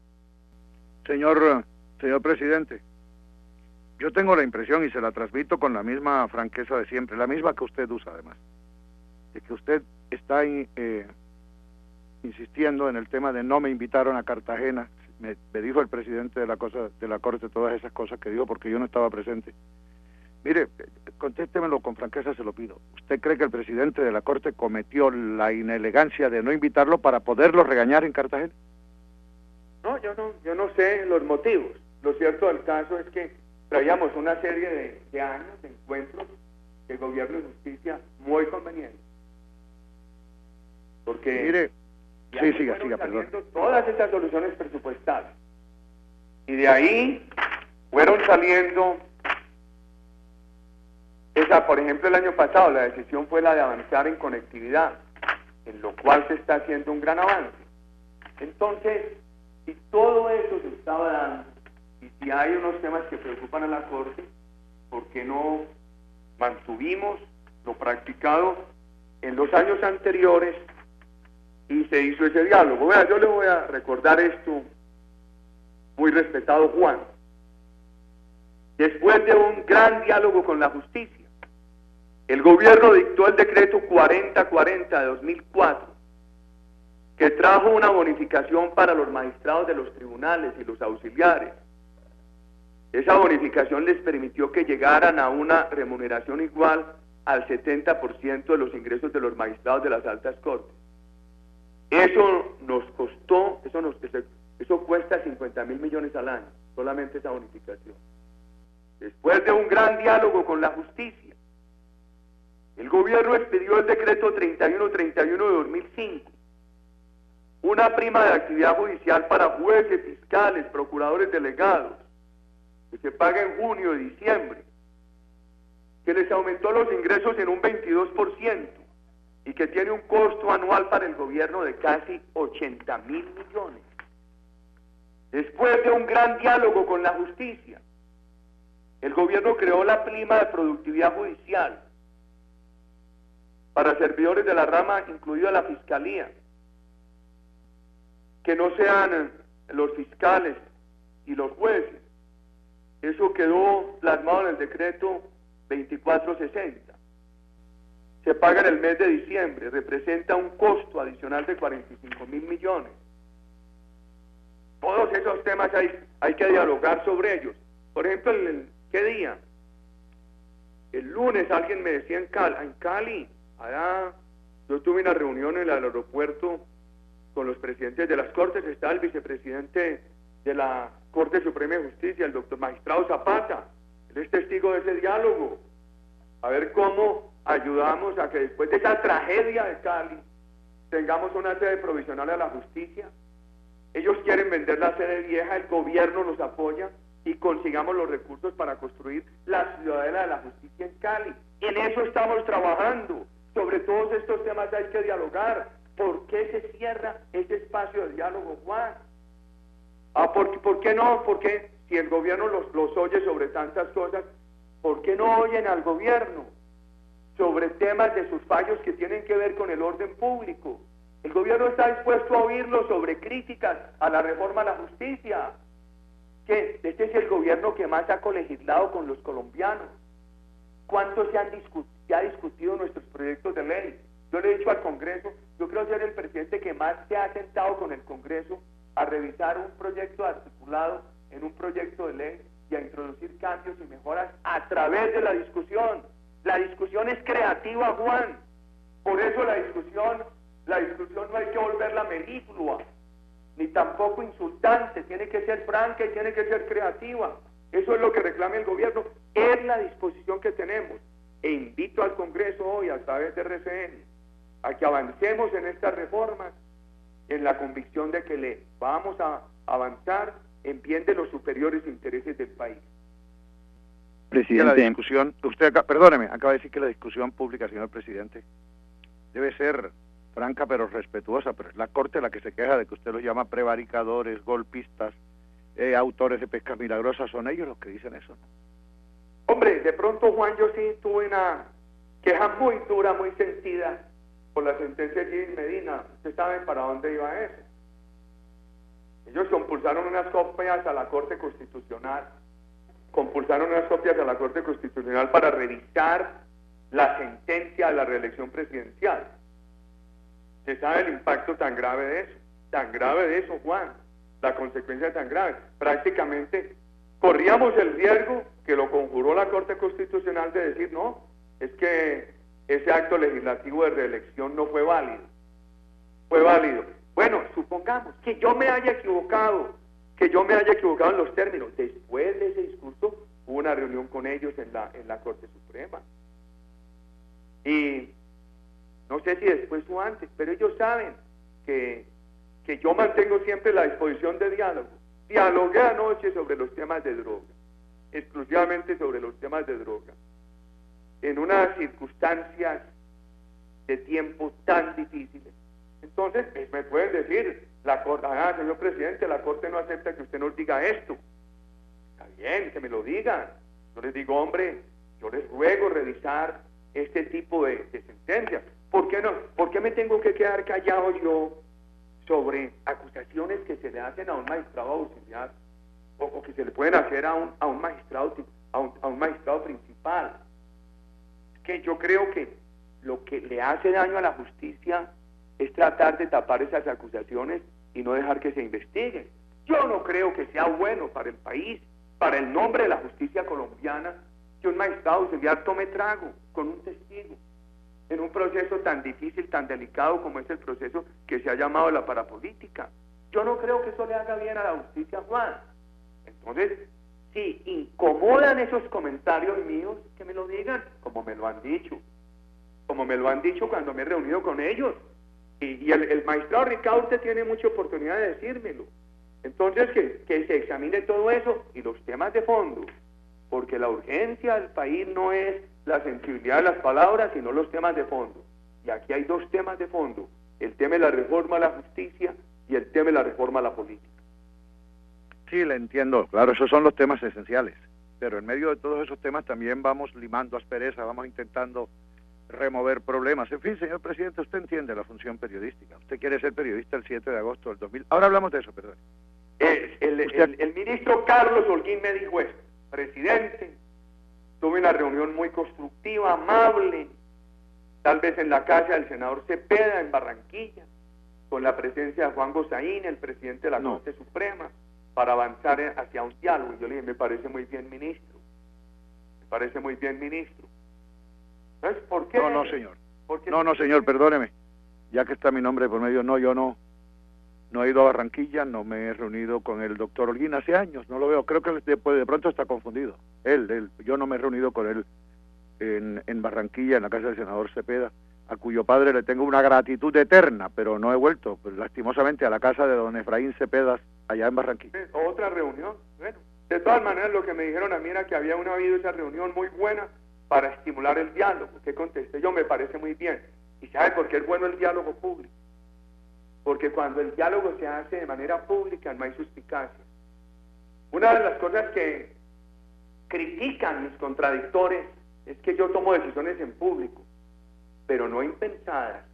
Señor, señor presidente, yo tengo la impresión, y se la transmito con la misma franqueza de siempre, la misma que usted usa además, de que usted está eh, insistiendo en el tema de no me invitaron a Cartagena. Me, me dijo el presidente de la, cosa, de la Corte todas esas cosas que dijo porque yo no estaba presente. Mire, contéstemelo con franqueza, se lo pido. ¿Usted cree que el presidente de la Corte cometió la inelegancia de no invitarlo para poderlo regañar en Cartagena? No, yo no, yo no sé los motivos. Lo cierto del caso es que traíamos una serie de, de años de encuentros de gobierno y justicia muy convenientes. Porque mire, sí, siga, siga, perdón. Todas esas soluciones presupuestales. Y de ahí fueron saliendo esa, por ejemplo, el año pasado la decisión fue la de avanzar en conectividad, en lo cual se está haciendo un gran avance. Entonces, si todo eso se estaba dando, y si hay unos temas que preocupan a la Corte, ¿por qué no mantuvimos lo practicado en los años anteriores y se hizo ese diálogo? Vea, yo le voy a recordar esto, muy respetado Juan. Después de un gran diálogo con la justicia, el gobierno dictó el decreto cuarenta cuarenta de dos mil cuatro, que trajo una bonificación para los magistrados de los tribunales y los auxiliares. Esa bonificación les permitió que llegaran a una remuneración igual al setenta por ciento de los ingresos de los magistrados de las altas cortes. Eso nos costó, eso, nos, eso cuesta cincuenta mil millones al año, solamente esa bonificación. Después de un gran diálogo con la justicia, el gobierno expidió el decreto treinta y uno treinta y uno de dos mil cinco, una prima de actividad judicial para jueces, fiscales, procuradores delegados, que se paga en junio y diciembre, que les aumentó los ingresos en un veintidós por ciento y que tiene un costo anual para el gobierno de casi ochenta mil millones. Después de un gran diálogo con la justicia, el gobierno creó la prima de productividad judicial para servidores de la rama, incluida la fiscalía, que no sean los fiscales y los jueces. Eso quedó plasmado en el decreto veinticuatro sesenta. Se paga en el mes de diciembre, representa un costo adicional de cuarenta y cinco mil millones. Todos esos temas hay, hay que dialogar sobre ellos. Por ejemplo, el, ¿qué día? el lunes alguien me decía en Cali, en Cali, allá, yo tuve una reunión en el aeropuerto con los presidentes de las Cortes, está el vicepresidente de la Corte Suprema de Justicia, el doctor magistrado Zapata, él es testigo de ese diálogo, a ver cómo ayudamos a que después de esa tragedia de Cali tengamos una sede provisional a la justicia. Ellos quieren vender la sede vieja, el gobierno nos apoya y consigamos los recursos para construir la ciudadela de la justicia en Cali. En eso estamos trabajando. Sobre todos estos temas hay que dialogar. ¿Por qué se cierra ese espacio de diálogo, Juan? Ah, ¿por, ¿por qué no? ¿Por qué? Si el gobierno los, los oye sobre tantas cosas, ¿por qué no oyen al gobierno sobre temas de sus fallos que tienen que ver con el orden público? El gobierno está dispuesto a oírlo sobre críticas a la reforma a la justicia. Que este es el gobierno que más ha colegislado con los colombianos. ¿Cuánto se, han discut se ha discutido nuestros proyectos de ley? Yo le he dicho al Congreso, yo creo ser el presidente que más se ha sentado con el Congreso a revisar un proyecto articulado en un proyecto de ley y a introducir cambios y mejoras a través de la discusión. La discusión es creativa, Juan. Por eso la discusión, la discusión no hay que volverla meliflua, ni tampoco insultante, tiene que ser franca y tiene que ser creativa. Eso es lo que reclama el gobierno, es la disposición que tenemos. E invito al Congreso hoy, a través de R C N, a que avancemos en estas reformas, en la convicción de que le vamos a avanzar en bien de los superiores intereses del país. Presidente, la discusión, usted acá, perdóneme, acaba de decir que la discusión pública, señor presidente, debe ser franca pero respetuosa, pero es la Corte la que se queja de que usted los llama prevaricadores, golpistas, eh, autores de pescas milagrosas. Son ellos los que dicen eso, ¿no? Hombre, de pronto, Juan, yo sí tuve una queja muy dura, muy sentida por la sentencia de Gil Medina. Ustedes saben para dónde iba eso. Ellos compulsaron unas copias a la Corte Constitucional, compulsaron unas copias a la Corte Constitucional para revisar la sentencia de la reelección presidencial. ¿Se sabe el impacto tan grave de eso? Tan grave de eso, Juan. La consecuencia tan grave. Prácticamente corríamos el riesgo, que lo conjuró la Corte Constitucional, de decir, no, es que ese acto legislativo de reelección no fue válido. Fue válido. Bueno, supongamos que yo me haya equivocado, que yo me haya equivocado en los términos. Después de ese discurso, hubo una reunión con ellos en la, en la Corte Suprema. Y no sé si después o antes, pero ellos saben que, que yo mantengo siempre la disposición de diálogo. Dialogué anoche sobre los temas de droga, exclusivamente sobre los temas de droga, en unas circunstancias de tiempo tan difíciles. Entonces, pues, me pueden decir, la Corte, ah, señor presidente, la Corte no acepta que usted nos diga esto. Está bien, que me lo digan. Yo les digo, hombre, yo les ruego revisar este tipo de, de sentencias. ¿Por qué no? ¿Por qué me tengo que quedar callado yo sobre acusaciones que se le hacen a un magistrado auxiliar o, o que se le pueden hacer a un, a un magistrado a un, a un magistrado principal? Es que yo creo que lo que le hace daño a la justicia es tratar de tapar esas acusaciones y no dejar que se investiguen. Yo no creo que sea bueno para el país, para el nombre de la justicia colombiana, que un magistrado auxiliar tome trago con un testigo en un proceso tan difícil, tan delicado como es el proceso que se ha llamado la parapolítica. Yo no creo que eso le haga bien a la justicia, Juan. Entonces, si incomodan esos comentarios míos, que me lo digan, como me lo han dicho, como me lo han dicho cuando me he reunido con ellos. Y, y el, el magistrado Ricaurte tiene mucha oportunidad de decírmelo. Entonces, que, que se examine todo eso y los temas de fondo, porque la urgencia del país no es la sensibilidad de las palabras, sino los temas de fondo. Y aquí hay dos temas de fondo, el tema de la reforma a la justicia y el tema de la reforma a la política. Sí, le entiendo, claro, esos son los temas esenciales, pero en medio de todos esos temas también vamos limando asperezas, vamos intentando remover problemas. En fin, señor presidente, usted entiende la función periodística, usted quiere ser periodista el siete de agosto del dos mil. Ahora hablamos de eso, perdón. El, el, el, el ministro Carlos Holguín me dijo esto: presidente, tuve una reunión muy constructiva, amable, tal vez en la casa del senador Cepeda, en Barranquilla, con la presencia de Juan Gozaín, el presidente de la no. Corte Suprema, para avanzar hacia un diálogo. Y yo le dije, me parece muy bien, ministro, me parece muy bien, ministro. ¿Ves? ¿Por qué? No, no, señor. ¿Por qué? No, no, señor, perdóneme. Ya que está mi nombre por medio, no, yo no, no he ido a Barranquilla, no me he reunido con el doctor Holguín hace años, no lo veo. Creo que después de pronto está confundido. Él, él, yo no me he reunido con él en, en Barranquilla, en la casa del senador Cepeda, a cuyo padre le tengo una gratitud eterna, pero no he vuelto, pues, lastimosamente, a la casa de don Efraín Cepeda, allá en Barranquilla. Otra reunión, bueno. De todas maneras, lo que me dijeron a mí era que había una, habido esa reunión muy buena para estimular el diálogo. ¿Qué contesté yo? Me parece muy bien. ¿Y sabe por qué es bueno el diálogo público? Porque cuando el diálogo se hace de manera pública no hay suspicacia. Una de las cosas que critican mis contradictores es que yo tomo decisiones en público, pero no impensadas,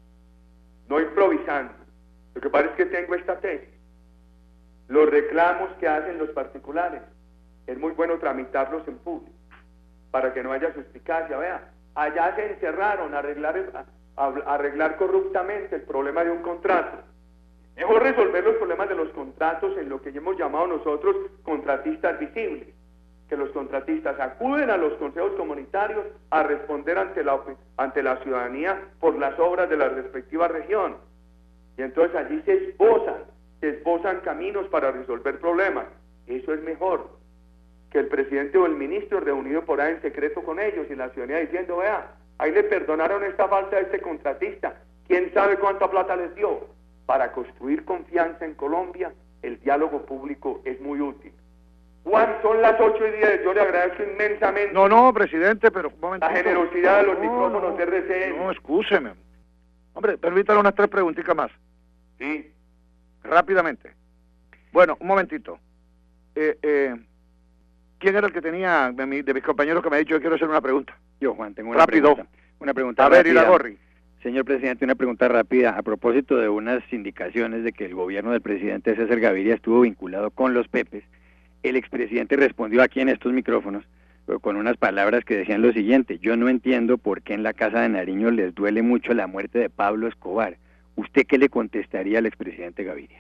no improvisando. Lo que pasa es que tengo esta tesis. Los reclamos que hacen los particulares, es muy bueno tramitarlos en público, para que no haya suspicacia. Vea, allá se encerraron a arreglar, a, a arreglar corruptamente el problema de un contrato. Mejor resolver los problemas de los contratos en lo que hemos llamado nosotros contratistas visibles, que los contratistas acuden a los consejos comunitarios a responder ante la, ante la ciudadanía por las obras de la respectiva región. Y entonces allí se esbozan, se esbozan caminos para resolver problemas. Eso es mejor que el presidente o el ministro reunido por ahí en secreto con ellos y la ciudadanía diciendo, vea, ahí le perdonaron esta falta a este contratista, quién sabe cuánta plata les dio. Para construir confianza en Colombia, el diálogo público es muy útil. Juan, son las ocho y diez, yo le agradezco inmensamente. No, no, presidente, pero un momentito. La generosidad de los no, micrófonos no, de R C N. No, excúseme. Hombre, permítale unas tres preguntitas más. Sí. Rápidamente. Bueno, un momentito. Eh, eh, ¿Quién era el que tenía de, mi, de mis compañeros que me ha dicho que quiero hacer una pregunta? Yo, Juan, tengo una Rápido. pregunta. Una pregunta A ver, rápida. Iragorri. Señor presidente, una pregunta rápida a propósito de unas indicaciones de que el gobierno del presidente César Gaviria estuvo vinculado con los Pepes. El expresidente respondió aquí en estos micrófonos con unas palabras que decían lo siguiente: yo no entiendo por qué en la Casa de Nariño les duele mucho la muerte de Pablo Escobar. ¿Usted qué le contestaría al expresidente Gaviria?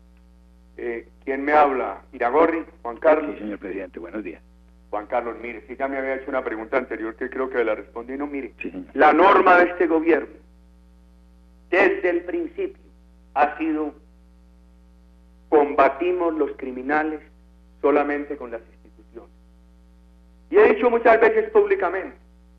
Eh, ¿Quién me habla? ¿Iragorri? ¿Juan Carlos? Sí, señor presidente, buenos días. Juan Carlos, mire, sí ya me había hecho una pregunta anterior que creo que la respondí, no, mire. Sí, señor. La norma de este gobierno, desde el principio, ha sido: combatimos los criminales solamente con las instituciones. Y he dicho muchas veces públicamente,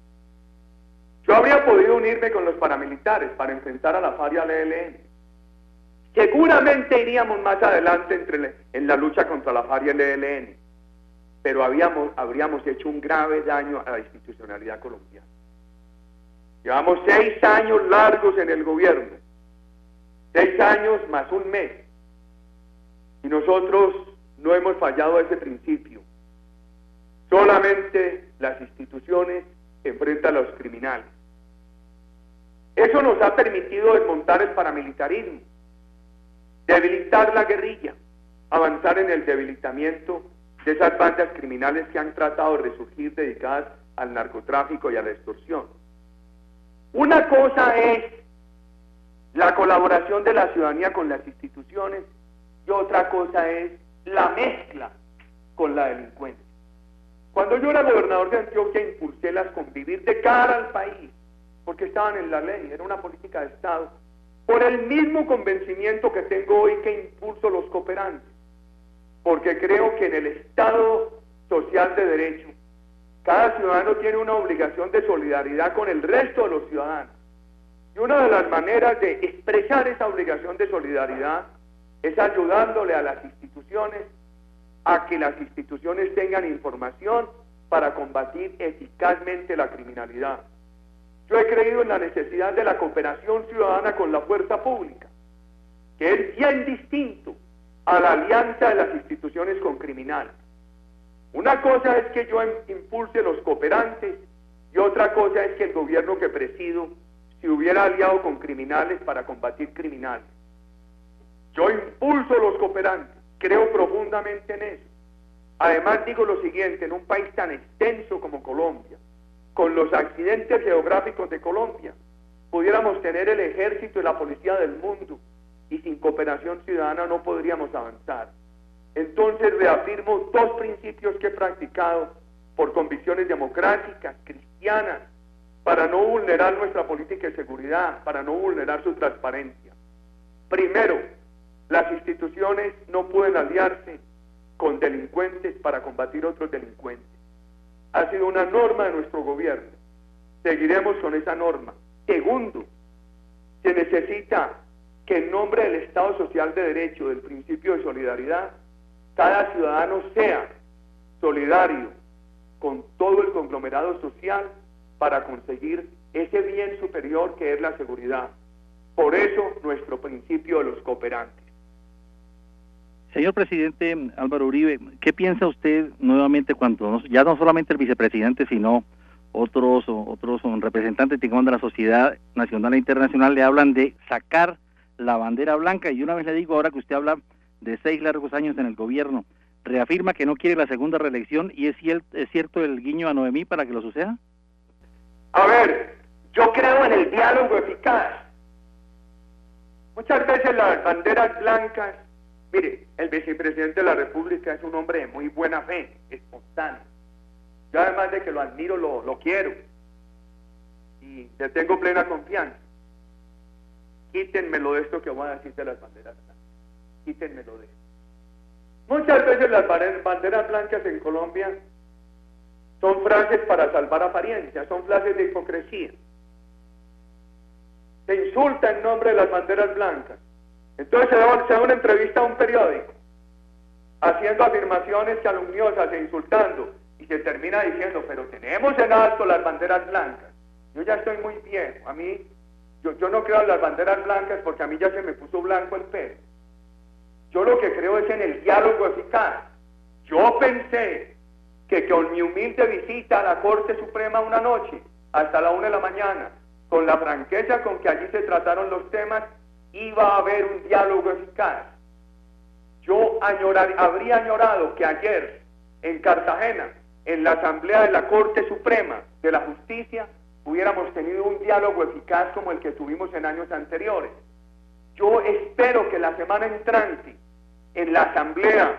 yo habría podido unirme con los paramilitares para enfrentar a la FARC y al E L N. Seguramente iríamos más adelante entre, en la lucha contra la FARC y el E L N, pero habíamos, habríamos hecho un grave daño a la institucionalidad colombiana. Llevamos seis años largos en el gobierno, seis años más un mes, y nosotros no hemos fallado a ese principio. Solamente las instituciones enfrentan a los criminales. Eso nos ha permitido desmontar el paramilitarismo, debilitar la guerrilla, avanzar en el debilitamiento de esas bandas criminales que han tratado de resurgir dedicadas al narcotráfico y a la extorsión. Una cosa es la colaboración de la ciudadanía con las instituciones y otra cosa es la mezcla con la delincuencia. Cuando yo era gobernador de Antioquia impulsé las convivir de cara al país, porque estaban en la ley, era una política de Estado, por el mismo convencimiento que tengo hoy que impulso los cooperantes, porque creo que en el Estado social de derecho, cada ciudadano tiene una obligación de solidaridad con el resto de los ciudadanos. Y una de las maneras de expresar esa obligación de solidaridad es ayudándole a las instituciones a que las instituciones tengan información para combatir eficazmente la criminalidad. Yo he creído en la necesidad de la cooperación ciudadana con la fuerza pública, que es bien distinto a la alianza de las instituciones con criminales. Una cosa es que yo impulse los cooperantes y otra cosa es que el gobierno que presido se hubiera aliado con criminales para combatir criminales. Yo impulso los cooperantes, creo profundamente en eso. Además digo lo siguiente, en un país tan extenso como Colombia, con los accidentes geográficos de Colombia, pudiéramos tener el ejército y la policía del mundo y sin cooperación ciudadana no podríamos avanzar. Entonces reafirmo dos principios que he practicado por convicciones democráticas, cristianas, para no vulnerar nuestra política de seguridad, para no vulnerar su transparencia. Primero, las instituciones no pueden aliarse con delincuentes para combatir otros delincuentes. Ha sido una norma de nuestro gobierno. Seguiremos con esa norma. Segundo, se necesita que en nombre del Estado Social de Derecho, del principio de solidaridad, cada ciudadano sea solidario con todo el conglomerado social para conseguir ese bien superior que es la seguridad. Por eso, nuestro principio de los cooperantes. Señor presidente Álvaro Uribe, ¿qué piensa usted nuevamente cuando ya no solamente el vicepresidente, sino otros otros representantes, digamos, de la sociedad nacional e internacional le hablan de sacar la bandera blanca? Y una vez le digo, ahora que usted habla de seis largos años en el gobierno, reafirma que no quiere la segunda reelección, y es cierto, es cierto el guiño a Noemí para que lo suceda. A ver, yo creo en el diálogo eficaz. Muchas veces las banderas blancas, mire, el vicepresidente de la República es un hombre de muy buena fe, espontáneo. Yo además de que lo admiro, lo, lo quiero y le tengo plena confianza. Quítenmelo de esto que voy a decir de las banderas blancas. Quítenmelo de esto. Muchas veces las banderas blancas en Colombia son frases para salvar apariencias, son frases de hipocresía. Se insulta en nombre de las banderas blancas. Entonces se da, se da una entrevista a un periódico haciendo afirmaciones calumniosas e insultando, y se termina diciendo, pero tenemos en alto las banderas blancas. Yo ya estoy muy viejo, a mí, yo, yo no creo en las banderas blancas porque a mí ya se me puso blanco el pelo. Yo lo que creo es en el diálogo eficaz. Yo pensé que con mi humilde visita a la Corte Suprema una noche, hasta la una de la mañana, con la franqueza con que allí se trataron los temas, iba a haber un diálogo eficaz. Yo añorar, habría añorado que ayer, en Cartagena, en la Asamblea de la Corte Suprema de la Justicia, hubiéramos tenido un diálogo eficaz como el que tuvimos en años anteriores. Yo espero que la semana entrante, en la Asamblea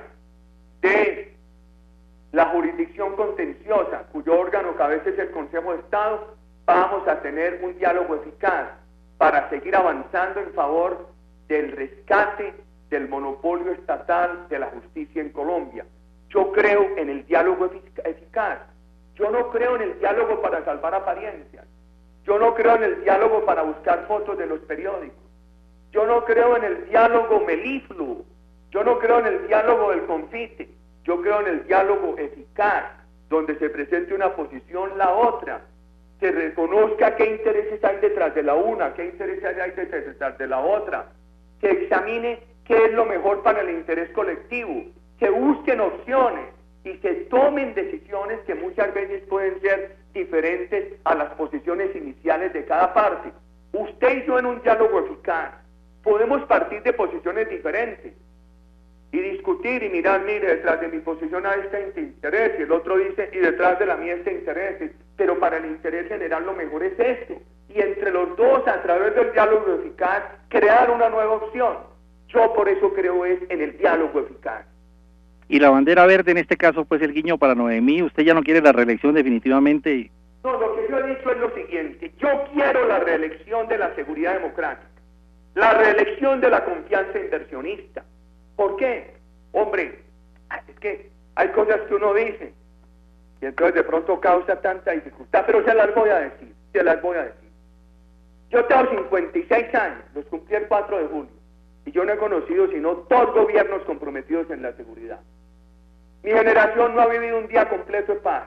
de la Jurisdicción Contenciosa, cuyo órgano cabeza es el Consejo de Estado, vamos a tener un diálogo eficaz para seguir avanzando en favor del rescate del monopolio estatal de la justicia en Colombia. Yo creo en el diálogo eficaz. Yo no creo en el diálogo para salvar apariencias. Yo no creo en el diálogo para buscar fotos de los periódicos. Yo no creo en el diálogo melifluo. Yo no creo en el diálogo del confite. Yo creo en el diálogo eficaz, donde se presente una posición, la otra, se reconozca qué intereses hay detrás de la una, qué intereses hay detrás de la otra, que examine qué es lo mejor para el interés colectivo, que busquen opciones y se tomen decisiones que muchas veces pueden ser diferentes a las posiciones iniciales de cada parte. Usted y yo en un diálogo eficaz podemos partir de posiciones diferentes y discutir y mirar, mire, detrás de mi posición hay este interés, y el otro dice, y detrás de la mía este interés, pero para el interés general lo mejor es esto, y entre los dos, a través del diálogo eficaz, crear una nueva opción. Yo por eso creo es en el diálogo eficaz. Y la bandera verde, en este caso, pues el guiño para Noemí, usted ya no quiere la reelección definitivamente. No, lo que yo he dicho es lo siguiente, yo quiero la reelección de la seguridad democrática, la reelección de la confianza inversionista. ¿Por qué? Hombre, es que hay cosas que uno dice y entonces de pronto causa tanta dificultad, pero se las voy a decir, se las voy a decir. Yo tengo cincuenta y seis años, los cumplí el cuatro de junio, y yo no he conocido sino dos gobiernos comprometidos en la seguridad. Mi generación no ha vivido un día completo de paz.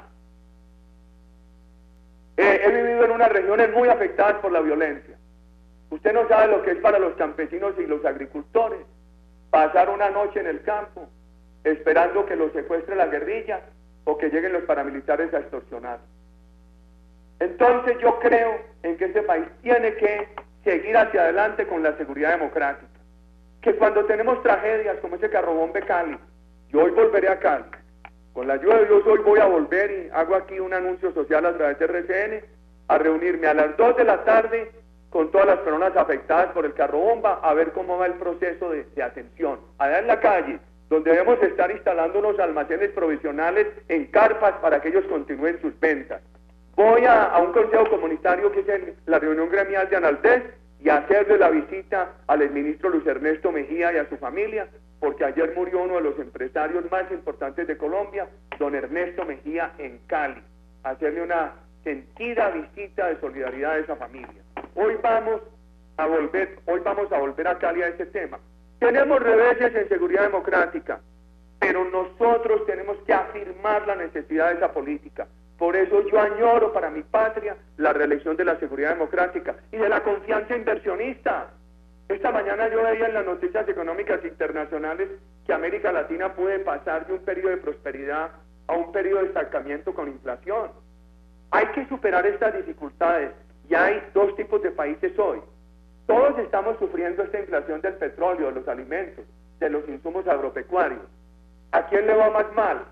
Eh, he vivido en unas regiones muy afectadas por la violencia. Usted no sabe lo que es para los campesinos y los agricultores pasar una noche en el campo esperando que los secuestre la guerrilla o que lleguen los paramilitares a extorsionar. Entonces yo creo en que este país tiene que seguir hacia adelante con la seguridad democrática. Que cuando tenemos tragedias como ese carrobombe Cali, yo hoy volveré a Cali, con la ayuda de Dios hoy voy a volver y hago aquí un anuncio social a través de R C N, a reunirme a las dos de la tarde con todas las personas afectadas por el carrobomba, a ver cómo va el proceso de, de atención. Allá en la calle, donde debemos estar instalando unos almacenes provisionales en carpas para que ellos continúen sus ventas. voy a, a un consejo comunitario que es en la reunión gremial de Analtés y a hacerle la visita al exministro Luis Ernesto Mejía y a su familia, porque ayer murió uno de los empresarios más importantes de Colombia, don Ernesto Mejía, en Cali. Hacerle una sentida visita de solidaridad a esa familia. Hoy vamos a volver, hoy vamos a volver a Cali a ese tema. Tenemos reveses en seguridad democrática, pero nosotros tenemos que afirmar la necesidad de esa política. Por eso yo añoro para mi patria la reelección de la seguridad democrática y de la confianza inversionista. Esta mañana yo veía en las noticias económicas internacionales que América Latina puede pasar de un periodo de prosperidad a un periodo de estancamiento con inflación. Hay que superar estas dificultades y hay dos tipos de países hoy. Todos estamos sufriendo esta inflación del petróleo, de los alimentos, de los insumos agropecuarios. ¿A quién le va más mal?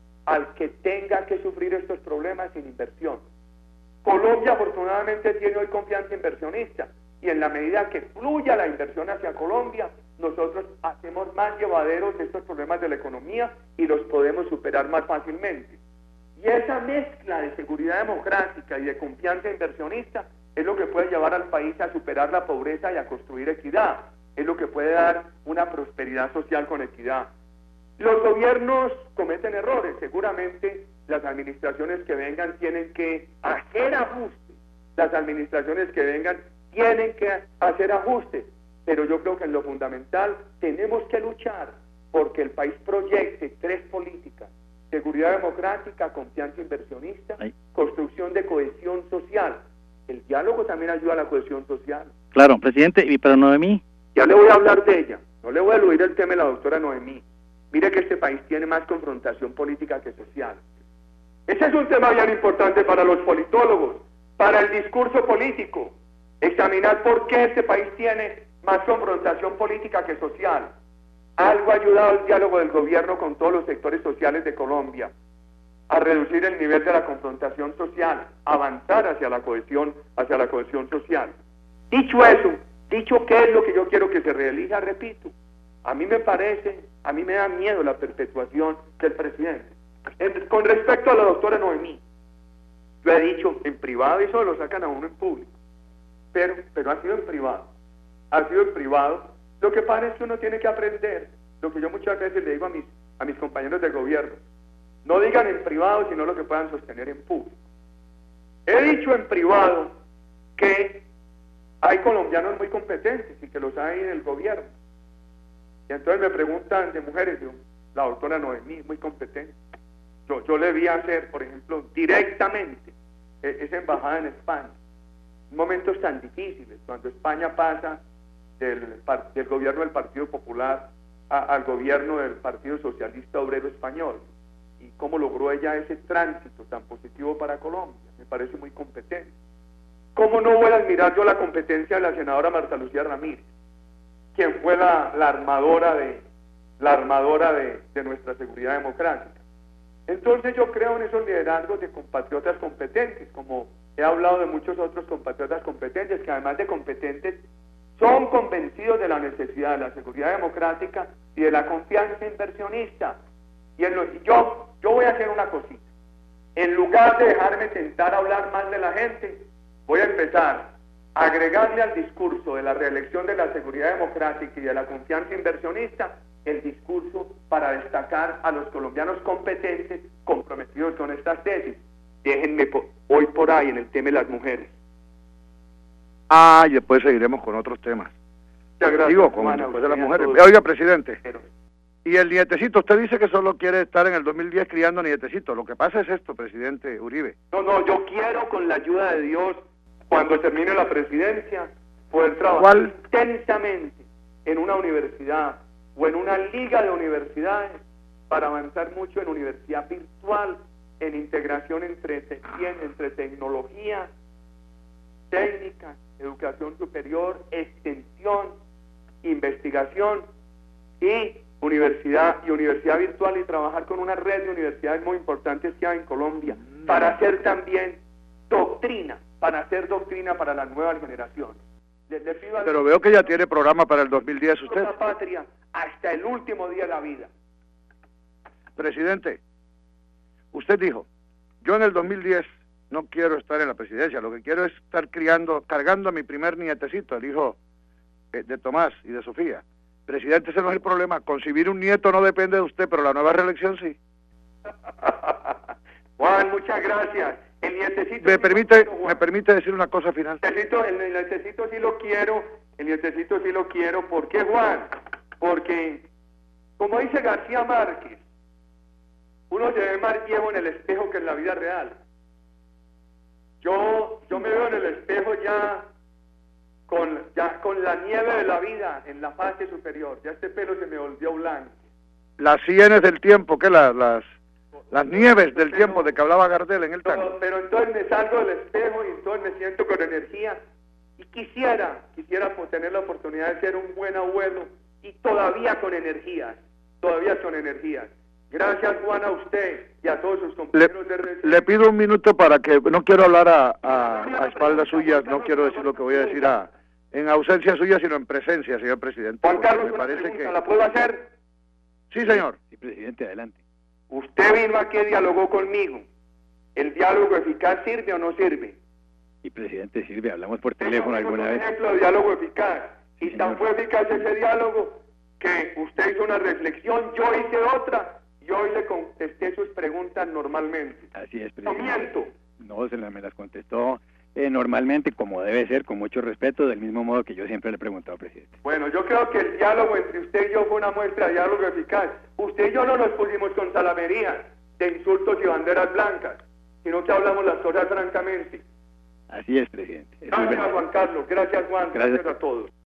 Al que tenga que sufrir estos problemas sin inversión. Colombia afortunadamente tiene hoy confianza inversionista y en la medida que fluya la inversión hacia Colombia, nosotros hacemos más llevaderos estos problemas de la economía y los podemos superar más fácilmente. Y esa mezcla de seguridad democrática y de confianza inversionista es lo que puede llevar al país a superar la pobreza y a construir equidad. Es lo que puede dar una prosperidad social con equidad. Los gobiernos cometen errores, seguramente las administraciones que vengan tienen que hacer ajustes, las administraciones que vengan tienen que hacer ajustes, pero yo creo que en lo fundamental tenemos que luchar porque el país proyecte tres políticas: seguridad democrática, confianza inversionista, Ay. construcción de cohesión social. El diálogo también ayuda a la cohesión social. Claro, presidente, y para Noemí. Ya le voy a hablar de ella, no le voy a eludir el tema de la doctora Noemí. Mire que este país tiene más confrontación política que social. Ese es un tema bien importante para los politólogos, para el discurso político. Examinar por qué este país tiene más confrontación política que social. Algo ha ayudado el diálogo del gobierno con todos los sectores sociales de Colombia a reducir el nivel de la confrontación social, avanzar hacia la cohesión, hacia la cohesión social. Dicho eso, dicho qué es lo que yo quiero que se realice, repito, a mí me parece, a mí me da miedo la perpetuación del presidente. En, con respecto a la doctora Noemí, yo he dicho en privado, y eso lo sacan a uno en público, pero, pero ha sido en privado, ha sido en privado. Lo que pasa es que uno tiene que aprender, lo que yo muchas veces le digo a mis, a mis compañeros de gobierno, no digan en privado, sino lo que puedan sostener en público. He dicho en privado que hay colombianos muy competentes y que los hay en el gobierno. Y entonces me preguntan de mujeres, yo, la doctora Noemí, muy competente. Yo, yo le vi hacer, por ejemplo, directamente esa embajada en España. En momentos tan difíciles, cuando España pasa del, del gobierno del Partido Popular a, al gobierno del Partido Socialista Obrero Español. Y cómo logró ella ese tránsito tan positivo para Colombia. Me parece muy competente. ¿Cómo no voy a admirar yo la competencia de la senadora Marta Lucía Ramírez, quien fue la, la armadora de la armadora de, de nuestra seguridad democrática? Entonces yo creo en esos liderazgos de compatriotas competentes, como he hablado de muchos otros compatriotas competentes, que además de competentes, son convencidos de la necesidad de la seguridad democrática y de la confianza inversionista. Y, en lo, y yo, yo voy a hacer una cosita. En lugar de dejarme tentar a hablar más de la gente, voy a empezar a agregarle al discurso de la reelección de la seguridad democrática y de la confianza inversionista el discurso para destacar a los colombianos competentes comprometidos con estas tesis. Déjenme por, hoy por ahí en el tema de las mujeres. Ah, y después seguiremos con otros temas. Muchas gracias. Digo, con Juana, después de las mujeres. todos. Oiga, presidente. Pero, Y el nietecito, usted dice que solo quiere estar en el dos mil diez criando nietecito. Lo que pasa es esto, presidente Uribe. No, no, yo quiero con la ayuda de Dios, cuando termine la presidencia, poder trabajar ¿Cuál? intensamente en una universidad o en una liga de universidades para avanzar mucho en universidad virtual, en integración entre, te- entre tecnología, técnica, educación superior, extensión, investigación y universidad y universidad virtual, y trabajar con una red de universidades muy importantes que hay en Colombia para hacer también doctrina, para hacer doctrina para las nuevas generaciones. Les, les pido al Pero veo que ya tiene programa para el dos mil diez usted. la patria hasta el último día de la vida. Presidente, usted dijo, yo en el dos mil diez no quiero estar en la presidencia, lo que quiero es estar criando, cargando a mi primer nietecito, el hijo eh, de Tomás y de Sofía. Presidente, ese no es el problema, concebir un nieto no depende de usted, pero la nueva reelección sí. Juan, muchas gracias. El nietecito... ¿Me sí permite, quiero, me permite decir una cosa final? El nietecito, el nietecito sí lo quiero, el nietecito sí lo quiero. ¿Por qué, Juan? Porque, como dice García Márquez, uno se ve más viejo en el espejo que en la vida real. Yo, yo me veo en el espejo ya con, ya con la nieve de la vida en la parte superior. Ya este pelo se me volvió blanco. Las sienes del tiempo, que las, las, las nieves del tiempo de que hablaba Gardel en el tango. Pero, pero entonces me salgo del espejo y entonces me siento con energía. Y quisiera, quisiera pues, tener la oportunidad de ser un buen abuelo y todavía con energías, todavía con energías. Gracias, Juan, a usted y a todos sus compañeros le, de R C. le pido un minuto para que, no quiero hablar a, a, a espaldas suyas, no quiero decir lo que voy a decir a, en ausencia suya, sino en presencia, señor presidente. Juan Carlos, me una parece pregunta, que... ¿la puedo hacer? Sí, señor. Sí, presidente, adelante. Usted vino aquí y dialogó conmigo. ¿El diálogo eficaz sirve o no sirve? Y presidente, sirve, hablamos por teléfono alguna Un vez. ejemplo de diálogo eficaz. Sí, Y tan señor. fue eficaz ese diálogo que usted hizo una reflexión, yo hice otra, y hoy le contesté sus preguntas normalmente. Así es, No presidente. miento. No, se la, me las contestó eh, normalmente, como debe ser, con mucho respeto, del mismo modo que yo siempre le he preguntado, presidente. Bueno, yo creo que el diálogo entre usted y yo fue una muestra de diálogo eficaz. Usted y yo no nos pusimos con salamerías de insultos y banderas blancas, sino que hablamos las cosas francamente. Así es, presidente. Eso es Gracias, verdad. Juan Carlos. Gracias, Juan. Gracias. Gracias a todos.